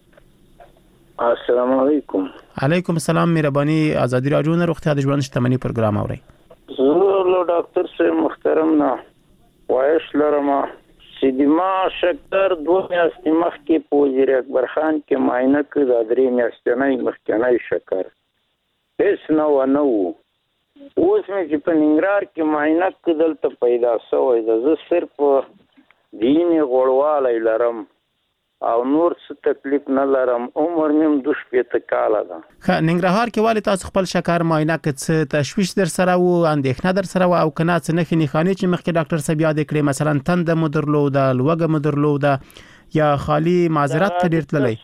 Speaker 9: السلام علیکم.
Speaker 1: علیکم السلام مهرباني ازادي رادیو نه روغتیا د ژوند شتمنۍ پروګرام اوري.
Speaker 9: زه ډاکټر صاحب محترم نه وایش لرم چې ما شکر دوه میاشتې مخکې په وزیر اکبر خان کې معاینه کړ د درې میاشتې مخکنی شکر هیڅ نه و نه و اوس مې چې په ننګرهار کې معاینه کړ دلته پیدا شوی ده زه صرف دیني غوړوالی لرم او نور څه تکلیف نه لرم عمر مې هم دوه شپېته کاله ده.
Speaker 1: ښه ننګرهار کې ولې تاسو خپل شکر معاینه کړ څه تشویش در سره و اندېښنه در سره و او که نه څه نښې نښانې چې مخکې ډاکټر صاحب یادې کړې مثلا تنده مو درلوده لوږه مو درلوده یا خالي معذرت ته ډېر تللی؟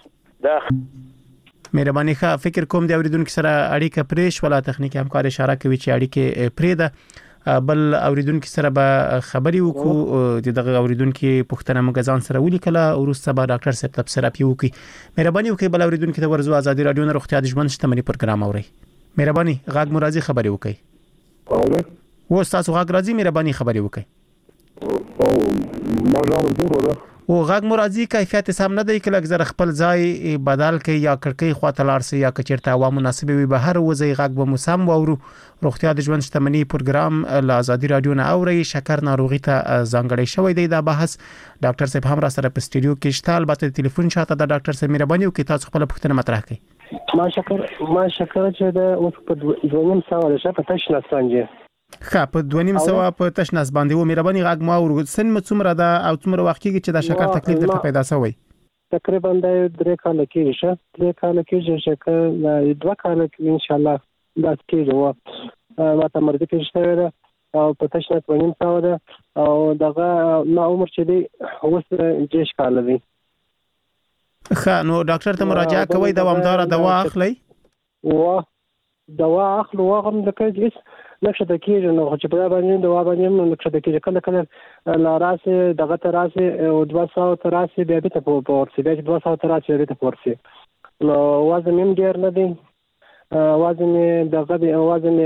Speaker 1: مهرباني ښه فکر کوم د اوریدونکو سره اړیکه پرې شوله تخنیکي همکار اشاره کوي چې اړیکې پرېږده بل اوریدونکو سره به خبرې وکړو دغه اوریدونکو پوښتنه موږ ځان سره ولیکله وروسته به ډاکټر صاحب تبصره پې وکړي. مهرباني وکړئ بل اوریدونکو ته ورزو ازادي رادیو نه روغتیا د ژوند شتمنۍ پروګرام اورئ. مهرباني غاګ مرادي خبري وکي و تاسو غاګ راځي مهرباني خبري وکي
Speaker 10: او ما زار زور
Speaker 1: او غاګ مرادي کیفیت سم نه دی کله زر خپل ځای بدل کوي یا کړکۍ خواته لاړ سي یا کچرته وا مناسبه وي به هر وځي غاګ به مسم وورو روغتیا د ژوند شتمنۍ پروګرام له آزادي رادیو نه اوري شکر ناروغي ته ځانګړی شوی دی دا بحث ډاکټر صاحب هم را سره په سټډیو کې شته البته ټلیفون شاته د ډاکټر صاحب مهرباني وکړئ تاسو خپل پوښتنه مطرح کړئ
Speaker 11: ما شکر ما شکر چې د اوس په دویم سوال شپه تاسو نه څنګه
Speaker 1: خا په دویم سوا په تشناس باندې و مهرباني غاګ ما ور سن مڅومره دا او څومره وخت کې چې دا شکر تکلیف درته پیدا شوی
Speaker 11: تقریبا د درې کال کې شه درې کال کې چې شکر دوه کال کې ان شاء الله دا کې و ما ته مرګ کې شته او په تشناس دویم سوا ده او دغه ما عمر چې دی اوس جيش کال دی
Speaker 1: خا نو ډاکټر ته مراجعه کوي دوامدار دوا اخلي
Speaker 11: و دوا اخلو واغم د کېږي نقشه د کېږي نو چې په باندې دوا باندې نقشه د کېږي کله کله لا راسه دغه تراسه او دوه ساعت تراسه بیا به ته پورسي بیا دوه ساعت تراسه بیا ته پورسي نو وزن هم ډیر نه دی وزن دغه دی وزن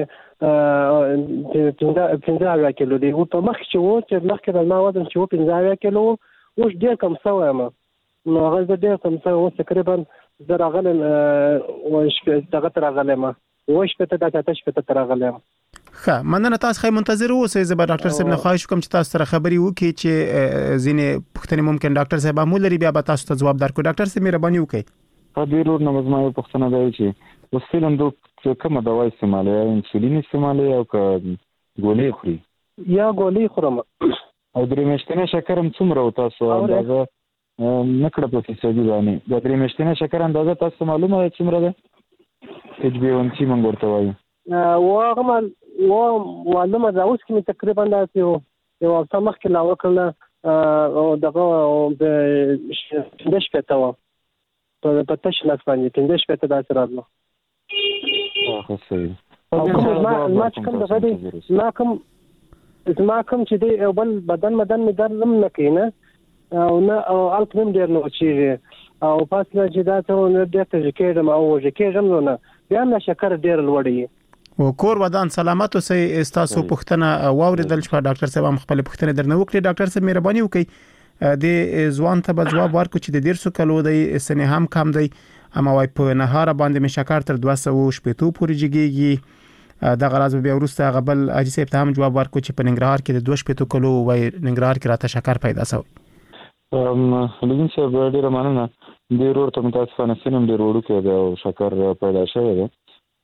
Speaker 11: پنځه اویا کیلو دی او په مخ چې و چې مخکې د ما وزن چې و پنځه اویا کیلو اوس ډیر کم شوی یم نو هغه ډیر کم شوی اوس تقریبا زه راغلم او دغه تر راغلم و شپته د تاسو شپته تر راغلم
Speaker 1: ښه مننه تاسو خې منتظر اوسئ زه به ډاکټر صاحب نه خواهش کوم چې تاسو سره خبري وکړي چې ځینې پوښتنې ممکن ډاکټر صاحب امول لري بیا به تاسو ته جواب درکړو ډاکټر صاحب مهرباني وکړئ
Speaker 5: په دې ورو نماز ما یو پوښتنه دی چې وسیلم دوه کومه دوا استعمالوي انسولین استعمالوي او که ګولۍ خوري
Speaker 11: یا ګولۍ خورم
Speaker 5: او درې میاشتنه شکر هم څومره و تاسو اندازه نکړه په فیصدي باندې د درې میاشتنه شکر اندازه تاسو معلومه ده څومره ده اچ بي ون سي مونږ ورته وایو
Speaker 11: واغه و معلومه ده اوس کې تقریبا دا یو یو سمخ کې لا وکړه او دغه د د شپته و په تاسو لاس باندې د شپته دا سره راځو
Speaker 5: خو صحیح
Speaker 11: ما ما کوم دغه دی ما کوم ما کوم چې دی بل بدن بدن می درد نه کینه او نه او الکلم ډیر نو چې او پاسله چې دا ته نه ډېر کېږم او چې کېږم نو بیا نه شکر ډیر لوړی
Speaker 1: و کور ودان سلامت اوسئ تاسو پوښتنه واوریدل چې ډاکټر صاحب هم خپل پوښتنه درنه وکړي ډاکټر صاحب مهرباني وکړئ د ځوان ته به جواب ورکړو چې د ډیر سو کلو دی سنې هم کم دی اما وايي په نهار باندې مې شکر تر دوه سوه شپږ پورې جګیږي دا غراز به ورسته غبل اجي صاحب ته هم جواب ورکړو چې په ننګرهار کې د دوه شپږ کلو وای ننګرهار کې راته شکر پیدا شوی
Speaker 5: ام لږ څه به ډیر مننه د ورور ته متاسفانه سینم ډیر وړو کې دی شکر پیدا شوی دی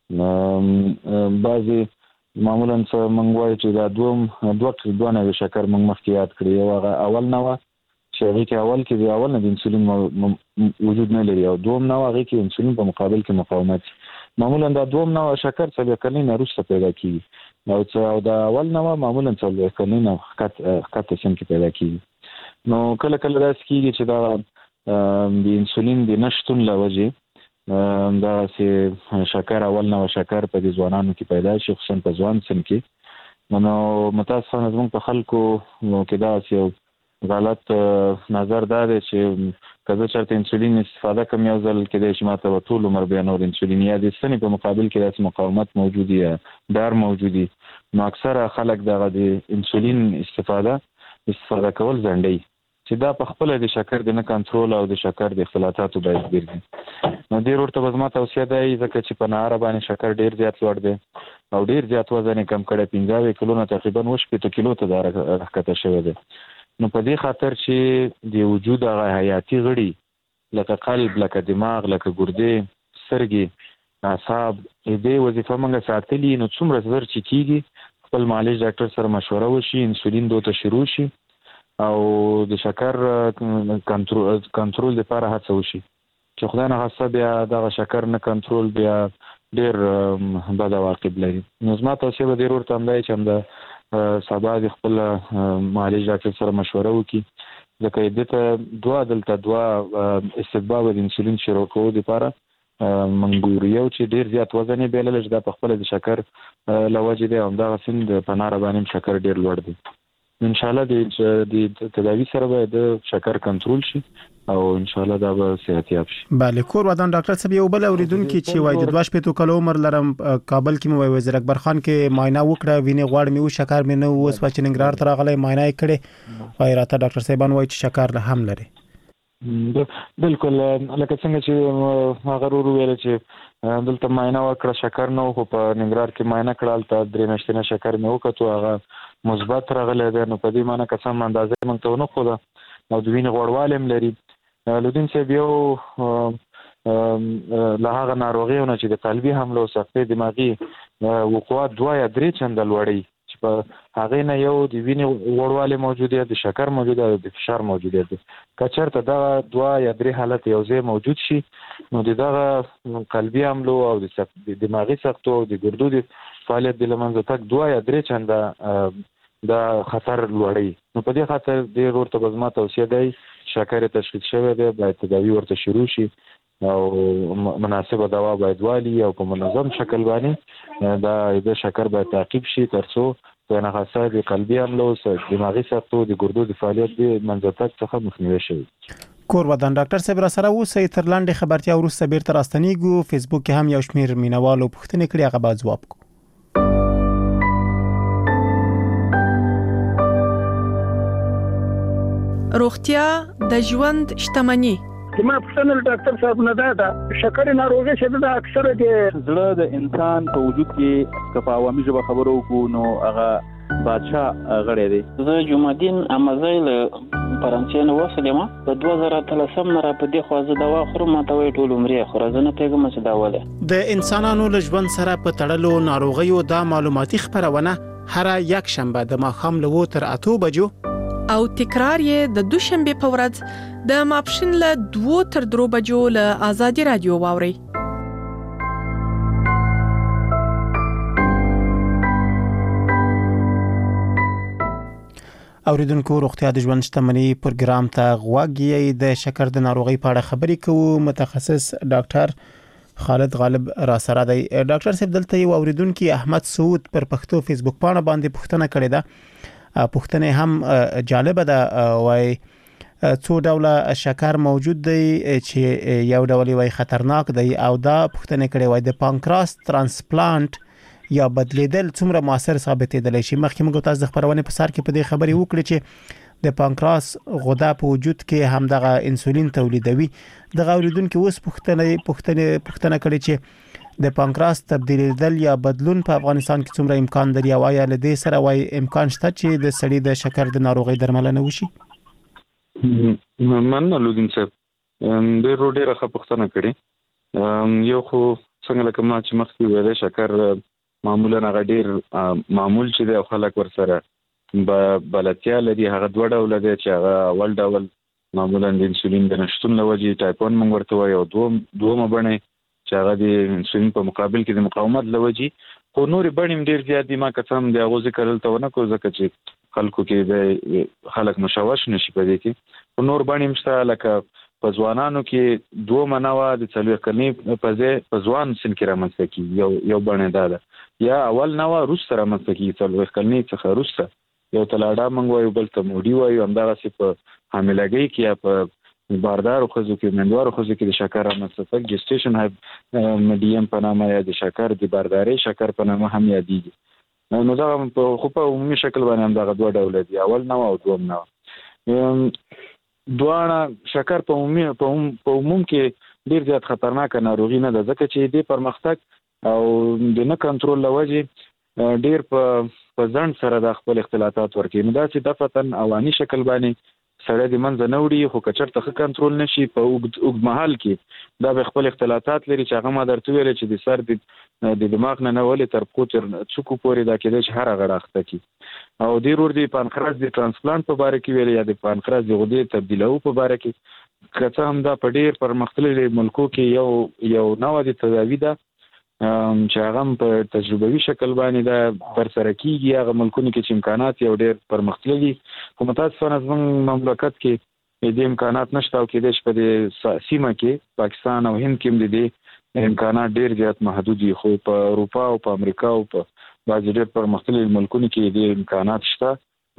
Speaker 5: بعضی معمولا څه منغوي چې دا دوم دوه دوه نه شکر موږ مخکې یاد کړی یو هغه اول نه و چې هغه کې اول کې دی اول نه د انسولین وجود نه لري او دوم نه هغه کې انسولین په مقابل کې مقاومت معمولا دا دوم نه شکر څه کله نه روسته پیدا کیږي نو څه دا اول نه معمولا څه کله نه حقیقت حقیقت سم کې پیدا کیږي نو کله کله دا سکیږي چې دا د انسولین د نشټون لوجه دا چې شکر اول نو شکر په دې ځوانانو کې پیدا شي خصوصا په ځوان سن کې نو متاسفانه زموږ په خلکو کې دا چې غلط نظر دا دی چې کله چې انسولین استفاده کوم یو ځل کې د شماته ټول عمر به نور انسولین یا د سنې په مقابل کې د مقاومت موجودي دار موجودي نو اکثره خلک دغه د انسولین استفاده استفاده کول ځنډي چې دا په خپل د شکر د نه کنټرول او د شکر د اختلالاتو باعث ګرځي نو ډیر ورته بزما توصیه ده ځکه چې په نهار باندې شکر ډیر زیات لوړ دی او ډیر زیات وزن کم کړي پنځه کیلو نه تقریبا وشپږ کیلو ته دا راکته شوی دی نو په دې خاطر چې د وجود هغه حیاتي غړي لکه قلب لکه دماغ لکه ګردې سترګې اعصاب دې وظیفه موږ ساتلي نو څومره زر چې کیږي خپل معالج ډاکټر سره مشوره وشي انسولین دوته شروع شي او د شکر کنټرول کنټرول لپاره هڅه وشي چې خدای نه خاصه بیا دا شکر نه کنټرول بیا ډیر بد عواقب لري نو زما تاسو به ضرور تم دی چې هم د سبا د خپل معالج ډاکټر سره مشوره وکړي ځکه دته دوا دلته دوا استحباب د انسولین شروع کولو لپاره منګوري او چې ډیر زیات وزن یې بیلل چې د خپل د شکر لوجه دی هم دا سند په نار باندې شکر ډیر لوړ دی ان شاء الله د د تداوی سره به د شکر کنټرول شي او ان شاء الله دا به صحتياب شي.
Speaker 1: بله کور ودان ډاکټر صاحب یو بل اوریدونکو چې وایي د دوه شپې کال عمر لرم کابل کې مو وزیر اکبر خان کې معاینه وکړه وینې غوړ مې او شکر مې نه اوس په چنګرهار تر غلې معاینه کړې وایي راته ډاکټر صاحبان وایي چې شکر له هم لري.
Speaker 5: بالکل لکه څنګه چې هغه ورو ویل چې دلته معاینه وکړه شکر نه خو په ننګرهار کې معاینه کړل ته درې میاشتې نه شکر مې وکړو هغه مثبت راغلی دی نو په دې معنی قسم اندازې مونږ ته نه خو دا او د وینې غوړوالی هم لري. لودین صاحب یو له هغه ناروغیونه چې د قلبي حمله او سختې دماغي وقوعات دوه یا درې چنده لوړوي چې په هغې نه یو د وینې غوړوالی موجود دی د شکر موجود دی د فشار موجود دی. که چېرته دغه دوه یا درې حالت یو ځای موجود شي نو د دغه قلبي حملو او د دماغي سختو او د ګردو د فعالیت د له منځه تګ دوه یا درې چنده دا خطر لوړوي. نو په دې خاطر ډېر ورته به زما توصیه دی شکر تشخیص شوی دی باید تداوی ورته شروع شي او مناسبه دوا باید والی او په منظم شکل باندې دا د شکر باید تعقیب شي ترڅو په ناخاصه د قلبي حملو او دماغي سختو د ګردو د فعالیت د منځه تګ څخه مخنیوي شي.
Speaker 1: کور ودان ډاکټر صاحب را سره اوسئ تر لاندې خبرتیا وروسته بیرته راستنیږو. فیسبوک کې هم یو شمیر مینوالو پوښتنې کړې هغه به ځواب کو.
Speaker 12: روغتیا د ژوند شتمني.
Speaker 13: زما پوښتنه ډاکټر صاحب نه ده شکر ناروغي چې د اکثره د زړه د انسان په وجود کې کفا عوامي ژبه خبرو کو نو هغه بادشاہ غړی دی.
Speaker 9: زه جمعدین امازای له فرانسې نه وسلم په دوه زره اتلسم نه را په دې خو زه دوا خورم ماته وی ټول عمرې خو زه نه پیګم چې دا وله
Speaker 1: د انسانانو له ژوند سره په تړلو ناروغیو دا معلوماتي خبرونه هر یک شنبه د ماښام له وو تر اتو بجو
Speaker 12: او تکرار یې د دوشنبه په ورځ د ماپښین له دوه تر درو بجو له آزادي رادیو واوري.
Speaker 1: اوریدونکو روغتیا د ژوند شتمني پروګرام ته غوږی د شکر د ناروغي په اړه خبرې کوو. متخصص ډاکټر خالد غالب را سره دی. ډاکټر صاحب دلته یو اوریدونکو احمد سعود پر پښتو فیسبوک باندې باندې پوښتنه کړې ده. پوښتنه هم جالب ده وای څو ډوله شکر موجود دی چې یو ډول وای خطرناک دی او دا پوښتنه کړې وای د پانکراس ترانسپلانت یا بدلیدل څومره موثر ثابتېدلی شي. مخکې موږ تاسو د خبرونه په سر کې په دې خبرې وکړې چې د پانکراس غده په وجود کې هم دغه انسولین تولیدوي. دغه اوریدونکو اوس پوښتنه پوښتنه پوښتنه کړې چې د پانکراس تبدیلیدل یا بدلون په افغانستان کې څومره امکان لري او آیا له دې سره وای امکان شته چې د سړي د شکر د ناروغي درملنه وشي؟
Speaker 5: مننه لودین صاحب ډېر ډېر ښه پوښتنه کړې. یو خو څنګه لکه ما چې مخکې ویل شکر معمولا هغه ډېر معمول چې دی او خلک ورسره به بلدتیا لري هغه دوه ډوله دی چې هغه اول ډول معمولا د انسولین د نشتون له وجې ټایپ ون موږ ورته وایو او دوم دومه بڼه چې هغه د انسولین په مقابل کې د مقاومت له وجې خو نورې بڼې ډېر زیات دي. ما قسم د هغو ذکر دلته ونه کړو ځکه چې خلکو کې د خلک مشوش نشي په دې کې. خو نور بڼې هم شته لکه په ځوانانو کې دومه نوه د څلوېښت کلنۍ په ځای په ځوان سن کې رامنځته کېږي. یو یو بڼه دا ده یا اول نوه وروسته رامنځته کېږي څلوېښت کلنۍ څخه وروسته. یو ته لاډا موږ وایو بل ته موډي وایو. همدغسې په حاملګۍ کې یا په باردارو ښځو کې مېندوارو ښځو کې د شکر رامنځته تګ جسټیشن میډیم په نامه یا د شکر د باردارۍ شکر په نامه هم یادېږي. نو دغه خو په عمومي شکل باندې هم دغه دوه ډوله دي اول نوه او دوم نوه. دواړه شکر په عمومي په عموم کې ډېر زیات خطرناکه ناروغي نه ده ځکه چې دې پرمختګ او د نه کنټرول له وجې ډېر په ځنډ سره د خپل اختلاطات ورکوي. نو داسې دفعتاً اواني شکل باندې سړی د منځه نه وړي خو که چېرته ښه کنټرول نشي په اوږد اوږد مهال کې دا به خپل اختلاطات لري چې هغه ما درته ویلې چې د سر د دماغ نه نولې تر پښو تر څوکو پورې دا کېدای شي هره غړه اخته کړي. او ډېر ور د پانکراس د ترانسپلانت په باره کې ویلې یا د پانکراس د غدې تبدیلولو په باره کې که څه هم دا په ډېر پرمختللي ملکو کې یو یو نوعه د تداوي ده چې هغه هم په تجربوي شکل باندې دا ترسره کېږي. هغه ملکونو کې چې امکانات یو ډېر پرمختللي خو متاسفانه زموږ مملکت کې دې امکانات نشته او کېدای شي په دې سیمه کې پاکستان او هند کې هم د دې امکانات ډېر زیات محدود دي. خو په اروپا او په امریکا او په بعضې ډېر پرمختللي ملکونو کې دې امکانات شته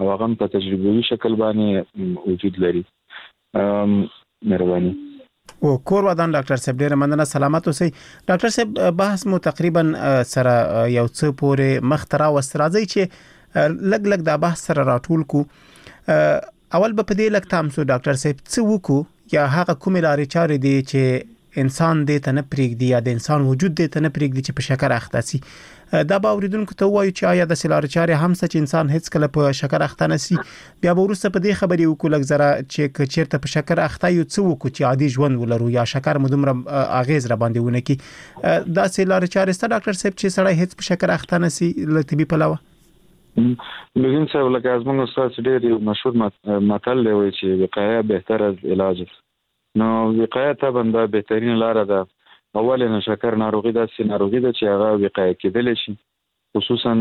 Speaker 5: او هغه په تجربوي شکل باندې وجود لري. مهرباني.
Speaker 1: او کور ودان ډاکټر صاحب ډیره مننه، سلامت اوسئ. ډاکټر صاحب بحث مو تقریبا سره یو څه پورې مخترا وسترازي چې لګ لګ دا بحث سره راټول کو. اول به په دې لک تاسو ډاکټر صاحب څه وکړو یا هغه کومې لارې چارې دي چې انسان دې ته نه پرېږدي یا د انسان وجود دې ته نه پرېږدي چې په شکر اخته سي. دا به اوریدونکو ته وایي چې آیا د سلار چارې هم څه چې انسان هیڅ کله په شکر اخته نسی. بیا به ورسته په دې خبرې وکړو لږ زره چې چیرته په شکر اخته یو څه وکړو چې عادي ژوند ولرو یا شکر مو دومره اغیز را باندې ونه کی. دا سلار چارې ست ډاکټر صاحب چې سړی هیڅ په شکر اخته نسی له طبي پلوه.
Speaker 5: لږین صاحب لکه از موږ استاد ډېر مشهور متل دی وایي چې وقایه بهتر از علاج. نو وقایه ته بنده بهترین لار ده. اول نه شکر ناروغي ده سي ناروغي ده چې هغه وقایه کېدل شي. خصوصا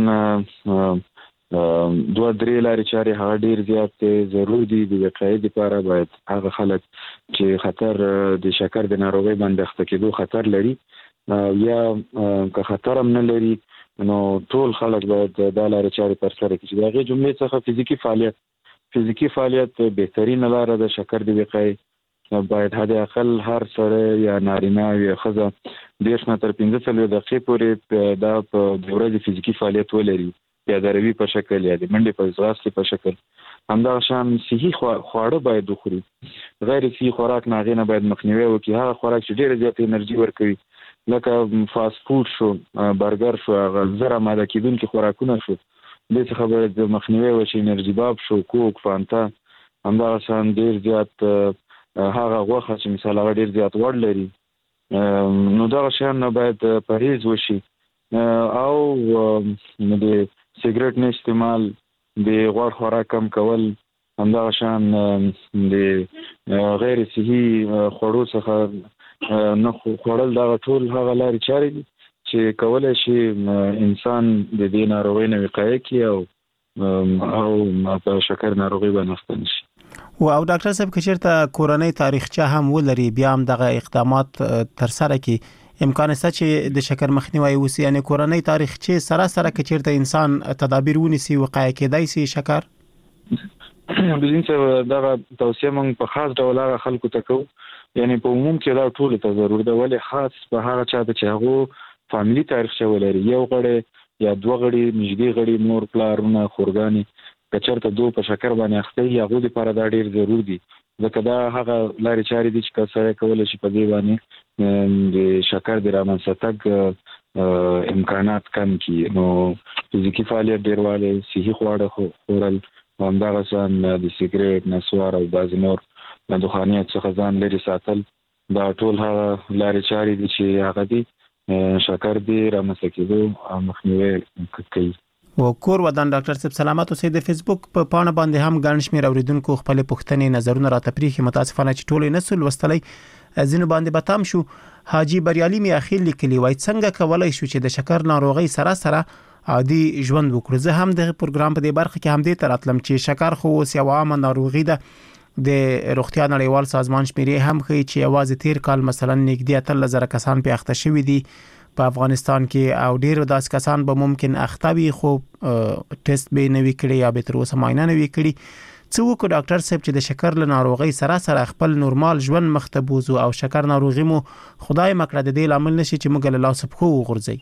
Speaker 5: دوه درې لارې چارې هغه ډېر زیات ضروري دي د وقایې لپاره. باید هغه خلک چې خطر د شکر د ناروغي باندې اخته کېدو خطر لري یا که خطر هم نه لري نو ټول خلک باید دا لارې چارې پر سره کړي. د هغې جملې څخه فزیکي فعالیت فزیکي فعالیت بهترین لاره ده شکر د وقایې. باید حد اقل هر سړی یا نارینه یا ښځه دېرش نه تر پنځه څلوېښت دقیقې پورې دا په د ورځې فزیکي فعالیت ولري، یا د روي په شکل یا د منډې په ځغاستې په شکل. همدغه شان صحي خواړه باید وخوري. غیر صحي خوراک نه هغې نه باید مخنیوی وکړي. هغه خوراک چې ډېره زیاته انرژي ورکوي لکه فاست فود شو، برګر شو، هغه زر اماده کېدونکي خوراکونه شو، دې څخه باید مخنیوی وشي. انرژي باب شو، کوک، فانتا. همدغه شان ډېر زیات هغه غوښه چې مثال هغه ډېر زیات غوړ لري نو دغه شیان نه باید پرهیز وشي. او د سیګریټ نه استعمال، د غوړ خوراک کم کول، همدغه شان د غیر صحي خوړو څخه نه خوړل، دغه ټول هغه لارې چارې دي چې کولی شي انسان د دې ناروغۍ نه وقایه کړي او او په شکر ناروغۍ باندې اخته نشي.
Speaker 1: او ډاکټر صاحب که چیرته کورنۍ تاریخچه هم ولري بیا هم دغه اقدامات تر سره کړي امکان شته چې د شکر مخنیوي وسی. یعنی کورنۍ تاریخچه سره سره که چیرته انسان تدابیر ونیسي وقایه کېدای شي شکر.
Speaker 5: بلین څه دغه توصیه موږ په خاص ډول هغه خلکو ته کوو. یعنی په عموم کې دا ټول ته ضرور ده، ولې خاص په هغه چاته چې هغه فاميلي تاریخچه ولري، یو غړی یا دوه غړي، نږدې غړي، مور پلارونه، خورګانې که چېرته دوی په شکر باندې اخته وي هغوی لپاره دا ډېر ضرور دي، ځکه دا هغه لارې چارې دي چې که سړی کولی شي په دې باندې د شکر د رامنځته تګ امکانات کم کړي. نو فزیکي فعالیت ډېروالی، صحي خواړه خورل، همدغه شان د سګرټ، نسوار او بعضې نور دخانیات څخه ځان لرې ساتل، دا ټول هغه لارې چارې دي چې هغه دي شکر د رامنځته کېدو مخنیوی کوي.
Speaker 1: و کور ودان ډاکټر صاحب سلامت اوسئ. د فیسبوک په پاڼه باندې هم ګڼ شمېر اوریدونکو خپل پوښتنې نظرونه راته پریښي. متاسفانه چې ټول نه سول وستلی ځینو باندې به تام شو. حاجی بریالي می اخیل لیکلی وای څنګه کولای شو چې د شکر ناروغي سره سره عادي ژوند وکړو. زه هم د پروګرام په دې برخه کې هم دې تراتلم چې شکر خو اوس یو عامه ناروغي ده. د روغتیا نړیوال سازمان شمیرې هم ښیي چې یوازې تیر کال مثلا نږدې اتلس زره کسان په اخته شوي دي په افغانستان کې، او ډیر داس کسان به ممکن اخته وي خو ټیسټ به نه وي کړی یا به تر اوسه معاینه نه وي کړی. څه وکړو ډاکټر صاحب چې د شکر له ناروغۍ سره سره خپل نورمال ژوند مخ ته بوزو او شکر ناروغي مو خدای مکړه د دې لامل نشي چې موږ له لاسه پخو وغورځي؟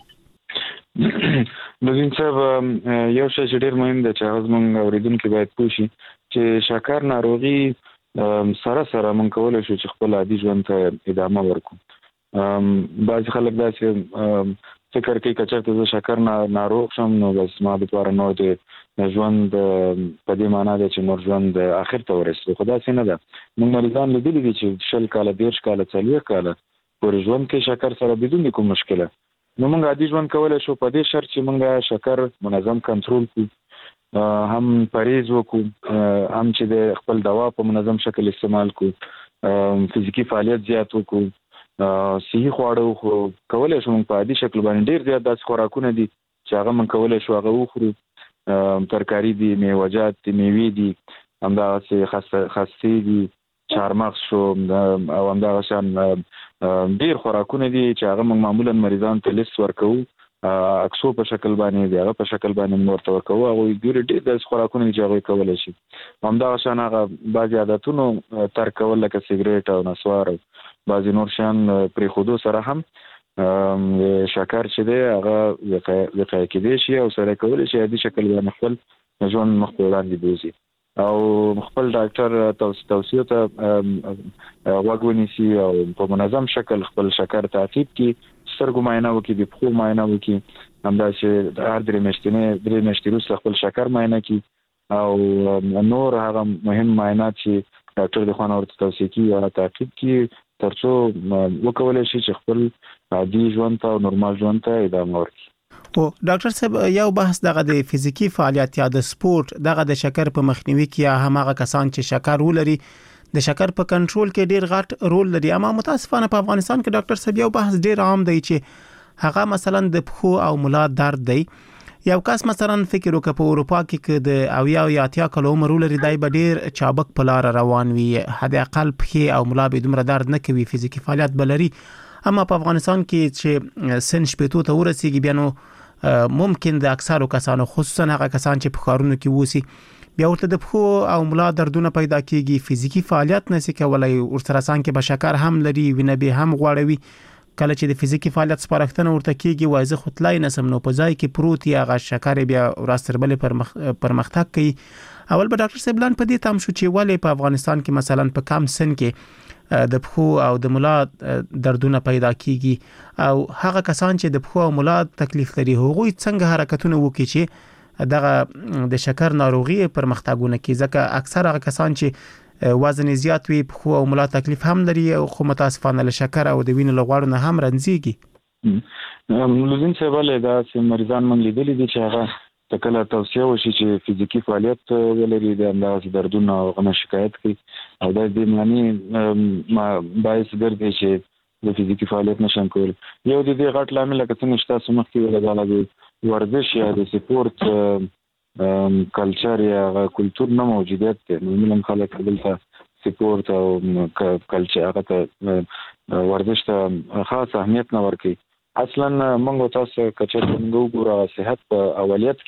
Speaker 5: لوین صاحب یو شی چې ډیر مهم دی چې هغه زموږ اوریدونکو باید پوه شي چې شکر ناروغي سره سره موږ کولی شو چې خپل عادي ژوند ته ادامه ورکړو. بعضې خلک داسې فکر کوي که چېرته زه شکر ناروغ شم نو بس ما دپاره نور د ژوند په دې معنا دی چې نور ژوند آخر ته ورسېدو، خو داسې نه ده. موږ مریضان لیدلي دي چې شل کاله، دېرش کاله، څلوېښت کاله پورې ژوند کوي شکر سره بدون د کوم مشکله. نو موږ عادي ژوند کولی شو په دې شرط چې موږ شکر منظم کنټرول کړو، هم پرهیز وکړو، هم چې د خپل دوا په منظم شکل استعمال کړو، فزیکي فعالیت زیات وکړو، صحي خواړه وخورو. کولی شو موږ په عادي شکل باندې ډېر زیات داسې خوراکونه دي چې هغه موږ کولی شو هغه وخورو. ترکاري دي، میوه‌جات دي، میوې دي، همدغسې خستې دي، چهارمغز شو، او همدغه شان ډېر خوراکونه دي چې هغه موږ معمولا مریضانو ته لیست ورکوو اکسو په شکل باندې دی هغه په شکل باندې ورته ورکوو او ګوري ډېر د خوراکونو چې هغه کولای شي همدا شان هغه بعضي عادتونو تر کول لکه سیګریټ او نسوار او بعضي نور شان پرې خودو سره هم شکر چې دی هغه وقایه کېدی شي او سره کولای شي د شکل باندې خپل ژوند مخ په وړاندې بوزي او خپل ډاکټر توصیه ته غوږ ونیسي او په منظم شکل خپل شکر تعقیب کړي سترګو معاینه وکړي د پښو معاینه وکړي همداسې د هر درې میاشتې درې میاشتې وروسته خپل شکر معاینه کړي او نور هغه مهم معاینات چې ډاکټر د خوا نه ورته توصیه کوي هغه تعقیب کړي تر څو وکولی شي چې خپل عادي ژوند ته او نورمال ژوند ته ادامه ورکړي.
Speaker 1: او ډاکټر صاحب یو بحث دغه د فزیکی فعالیت یا د سپورت دغه د شکر په مخنیوي کې یا همغه کسان چې شکر ولري د شکر په کنټرول کې ډیر غټ رول لري اما متاسفانه په افغانستان کې ډاکټر صاحب یو بحث ډیر عام دی چې هغه مثلا د پخو او ملا درد دی یو کس مثلا فکر وکړي په اروپا کې د اویا او اتیا کلو عمر لري دای به ډیر چابک په لار روان وي حد اقل پخې او ملا به دومره درد نه کوي فزیکی فعالیت بلري اما په افغانستان کې چې سن شپېتو ته ورسیږي بیا نو ممکن د اکثرو کسانو خصوصا هغه کسان چې په ښارونو کې وسی بیا ورته د پخو او ملا دردونه پیدا کیږي فزیکی فعالیت نشي کولای ورسره سان کې به شکر هم لري وینه به هم غوړوي کله چې د فزیکی فعالیت سپارښتنه ورته کیږي وایي خطلای نسم نو په ځای کې پروت یا هغه شکر بیا ورستربل پرمختګ کوي اول به ډاکټر صاحب لان په دې تام شو چې ولې په افغانستان کې مثلا په کم سن کې د پخو او د ملا دردونه پیدا کیږي او هغه کسان چې د پخو او ملا تکلیف لري هغه څنګه حرکتونه وکړي چې دغه د شکر ناروغي پرمختګونه کوي ځکه اکثر هغه کسان چې وزن زیات وي پخو او ملا تکلیف هم لري او خو متاسفانه له شکر او د وینې لغړو نه هم رنځيږي
Speaker 5: لوزین څه ولې دا چې مریضان من لیدلې دي چې هغه تکله توصیه وشي چې فزیکی فعالیت ولري د انداز دردونه او غنه شکایت کوي او د دې معنی ما باعث ګرځي چې د فزیکی فعالیت نشم کول یو د دې غټ لامل لکه څنګه چې تاسو مخکې ویل د ورزش یا د سپورت کلچر یا کلچر نه موجودیت دی نو موږ خلک دلته سپورت او کلچر هغه ته ورزش ته خاص اهمیت نه ورکوي اصلا موږ تاسو کچر موږ ګورو صحت په اولیت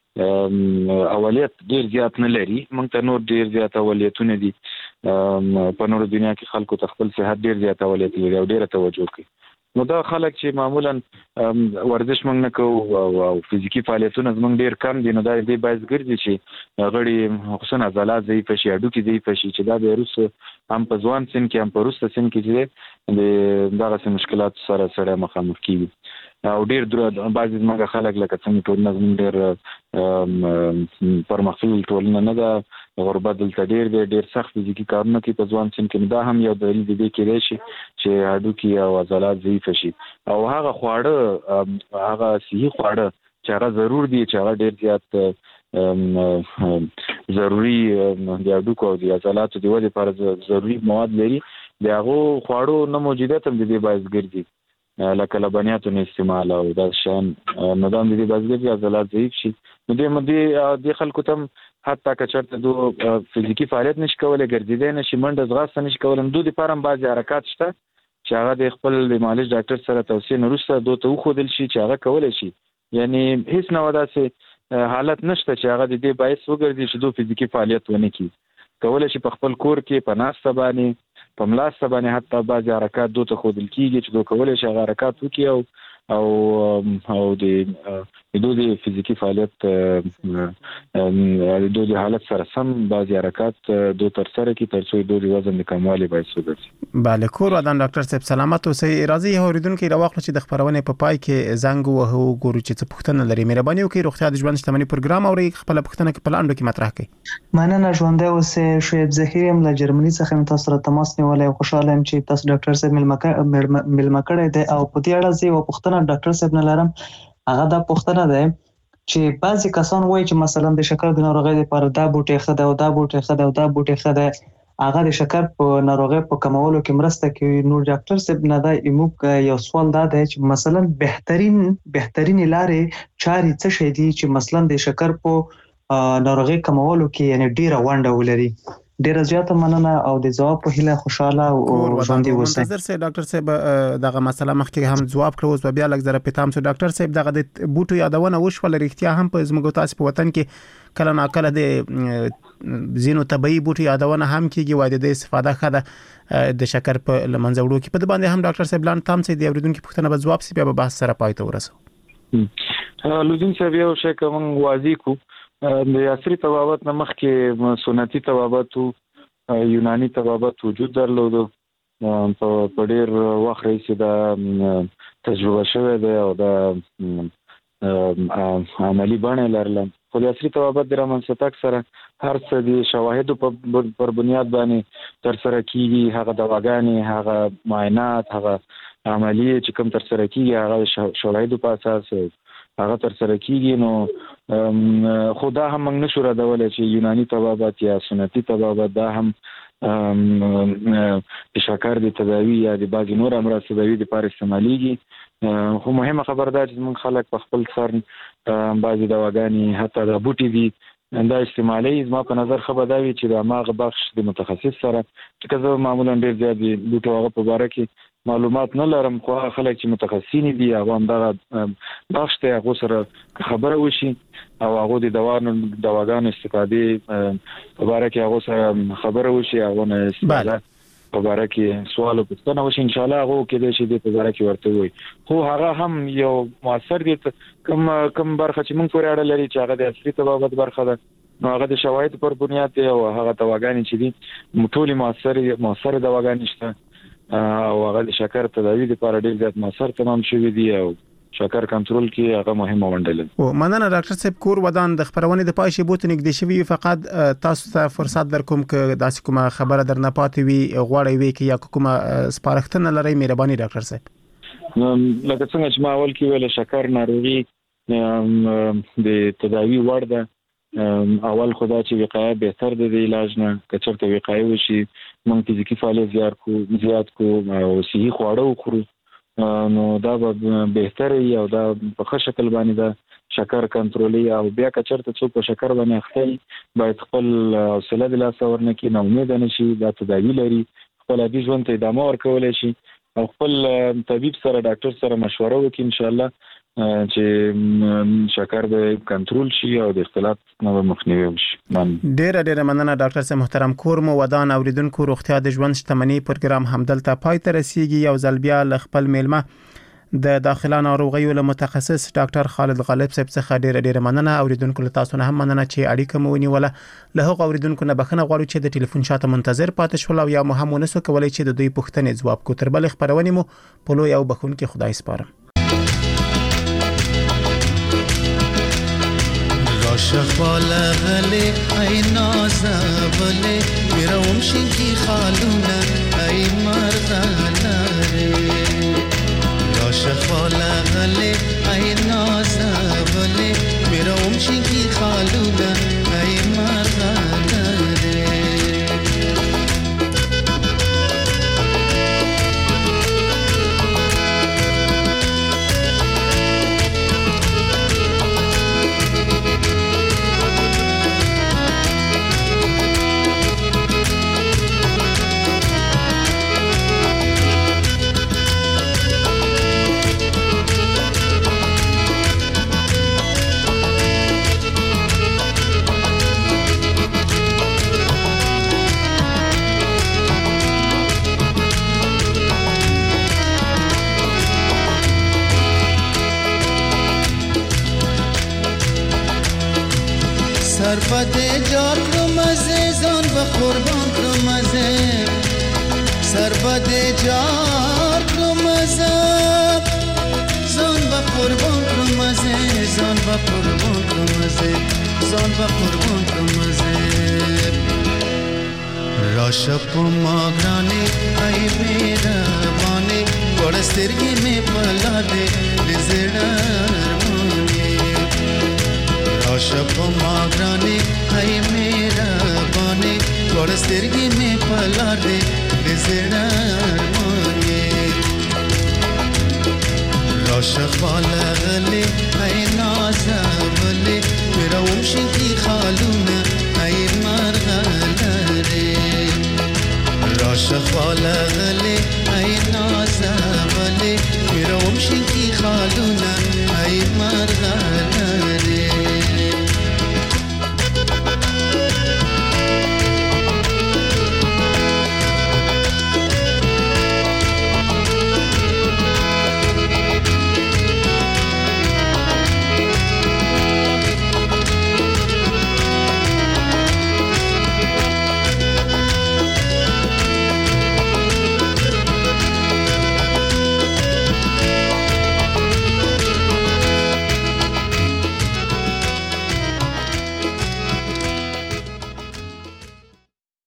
Speaker 5: کې اولیت ډیر زیات نه لري موږ ته نور ډیر زیات اولیتونه دي په نور دنیا کې خلکو ته خپل صحت ډیر زیات اولیت لري او ډیر توجه کوي نو دا خلک چې معمولا ورزش موږ نه کوو او فزیکی فعالیتونه موږ ډیر کم دي نو دا دې باعث ګرځي چې غړي خصوصا عضلات ضعیف شي هډوکي ضعیف شي چې دا د روس هم په ځوان سن کې هم په روسته سن کې چې د دغه مشکلات سره سره مخامخ کیږي او ډیر درو بعضی موږ خلک لکه څنګه ټول نظم ډیر پرمختللي ټولنه نه ده غربت دلته ډیر ډیر سخت فزیکی کارونه کوي په ځوان سن کې دا هم یو دلیل دی کې شي چې هډوکي او عضلات ضعیف شي او هغه خواړه هغه صحي خواړه چې هغه ضرور دي چې هغه ډیر زیات ضروری د هډوکو او د عضلاتو د ودې لپاره ضروری مواد لري د هغه خواړو نه موجودیت هم د دې باعث ګرځي لکه لبنیاتو نه استعمال او دا شان مدام دې بازګي عضلات ضعیف شي نو دې مدي د خلکو تم حتی که چرته دو فزیکی فعالیت نشي کولای ګرځیدای نشي منډه ځغاسته نشي کولای نو د لپاره بعضي حرکات شته چې هغه د خپل د معالج ډاکټر سره توصیه نورسته دوه ته خودل شي چې هغه کولای شي یعنی هیڅ نه وداسه حالت نشته چې هغه د دې باعث وګرځي چې دو فزیکی فعالیت ونه کړي کولای شي په خپل کور کې په ناسته باندې په ملاسته باندې حتی بعضي حرکات دوه ته خودل کیږي چې دوه کولای شي حرکات وکړي او او او د دوی فزیکی فعالیت د دوی حالت سره سم بعضي حرکات دوه تر سره کې تر څو دوی وزن د کموالي باعث وګرځي
Speaker 1: bale کور ودان ډاکټر صاحب سلامت اوسئ راځي اوریدونکو راوخل چې د خبرونه په پای کې زنګ وهو ګورو چې څه پوښتنه لري مهرباني وکړئ روغتیا د ژوند شتمنۍ پروګرام اوري خپل پوښتنه په لاندو کې مطرح کړئ
Speaker 14: مننه ژوندۍ اوسئ شعیب ظهیر له جرمني څخه تاسو سره تماس نیولای خوشاله یم چې تاسو ډاکټر صاحب ملما کړی دی او په دې اړه زه یو پوښتنه ډاکټر صاحب نه لرم هغه دا پوښتنه ده چې بعضی کسان وایي چې مثلا د شکر د ناروغۍ لپاره دا بوټي خده او دا بوټي خده او دا بوټي خده هغه د شکر په ناروغۍ په کمولو کې مرسته کوي نو ډاکټر صاحب نه دا ایموک یو سوال دا دی چې مثلا بهترین بهترین لارې چاري څه شي دي چې مثلا د شکر په ناروغۍ کمولو کې یعنی ډیره ونډه ولري ډیره زیاته مننه او د جواب په هیله خوشاله او ژوندۍ اوسئ.
Speaker 1: منتظر سي ډاکټر صاحب دغه مسله مخکې هم جواب کړو، اوس بیا لږ زره پېتام سو ډاکټر صاحب دغه د بوټو یادونه وشول، رښتیا هم په زموږ تاسو په وطن کې کله ناکله د زینو طبي بوټو یادونه هم کیږي، وای د استفاده خده د شکر په لمنځه وړو کې په باندې هم ډاکټر صاحب لاند تام سي د اوریدونکو پوښتنه به جواب سي بیا به بحث سره پای ته ورسو.
Speaker 5: لودین صاحب یو شی کوم واضح کو د عصري طبابت نه مخکې سنتي طبابت او یوناني طبابت وجود درلود، په ډېر وخت راځي دا تجربه شوه دی او دا عملی بڼه لرله. خو د عصري طبابت د رامنځته سره هر څه د شواهدو پر بنیاد باندې تر سره کیږي، هغه دواګانې، هغه معاینات، هغه عملی چې کوم تر سره کیږي هغه شواهدو په اساس هغه تر سره کیږي. نو خدا هم موږ نشو ردولای چې یوناني طبابت یا سنتي طبابت دا هم د شکر د تداوی یا د بعض نور امراض تداوی لپاره استعماليږي. خو مهمه خبر ده چې موږ خلک په خپل سر بعض دواګانې حتی د بوټي دي دا استعمالي. زما په نظر خبر دا وی چې د ماغه بخش د متخصص سره چې زه معمولا ډیر زیات د بوټو هغه په اړه کې معلومات نه لرم، خو خلک چې متخصصین دي هغه هم دا بخش ته هغه سره خبره وشي او هغه د دواونو دواګانو استفاده په اړه کې هغه سره خبره وشي او نه استفاده په اړه کې سوال او پوښتنه وشي ان شاء الله هغه کې د شي د په اړه کې ورته وي. خو هغه هم یو موثر دي کوم کوم برخه چې موږ پورې اړه لري چې هغه د اصلي طبابت برخه ده، نو هغه د شواهد پر بنیاد دی او هغه دواګانې چې دي ټول موثر موثر دواګانې شته او هغه د شکر تداوی لپاره ډیر زیات موثر تمام شوی دی او شکر کنټرول کې هغه مهمه ونډه لري.
Speaker 1: او مننه ډاکټر صاحب کور ودان د خبرونه د پای شی بوت نګد شوی، فقط تاسو ته فرصت درکوم ک داسې کومه خبره درنه پاتې وي غوړی وي کې یا کومه سپارښتنه لري مهرباني ډاکټر صاحب.
Speaker 5: لکه څنګه چې ما اول کې ویل شکر ناروغي د تداوی وړ ده، اول خدا چې وقایه بهتر ده د علاج نه، کچرته وقایه وشي موږ فزیکی فعالیت زیات کو زیات کو او صحي خواړه وخورو نو دا به بهتر وي او دا په ښه شکل باندې دا شکر کنټرولي او بیا کچرته څوک په شکر باندې اخته باید خپل حوصله د لاس ورنه کې نه امید نه شي، دا تداوی لري، خپل عادي ژوند ته ادامه ورکول شي او خپل طبيب سره ډاکټر سره مشوره وکړي ان شاء الله چې شکر به کنټرول شي او د اختلاط نه مخنیوي وشي.
Speaker 1: ډیر ډیر مننه ډاکټر صاحب محترم. کور مو ودان اوریدونکو روغتیا د ژوند شتمنۍ پروګرام همدلته پای ته رسیدي. یو ځل بیا ل خپل میلمه د داخله ناروغیو له متخصص ډاکټر خالد غالب صاحب څخه ډیر ډیر مننه. اوریدونکو له تاسو نه هم مننه چې اړیکه مو ونیوله. له هغه اوریدونکو نه بخښنه غواړو چې د ټلیفون شاته منتظر پاتې شول او یا مو هم ونسو کولای چې د دوی پوښتنې جواب کو. تر بل خبرونه مو په لوی او بخون کې خدای سپارم.
Speaker 15: شخاله غلي اي نازبله میروم شینکی خالونه ای مرغلاره یا شخاله غلي اي نازبله میروم شینکی خالونه ای مرغلاره سرپده جار کرم عزیزان و قربان کرم عزیز سرپده جار کرم عزیزان و قربان کرم عزیزان و قربان کرم عزیزان و قربان کرم عزیز راشپ ماگرانی ای میربانی گوڑسترگی میں پلا دے لزڑرمانی شب ماگرانی ای میربانی گوڑسترگی میں پلا دے بزرمانی راشقال غلی ای نازولی میرا ومشن کی خالونه ای مرغ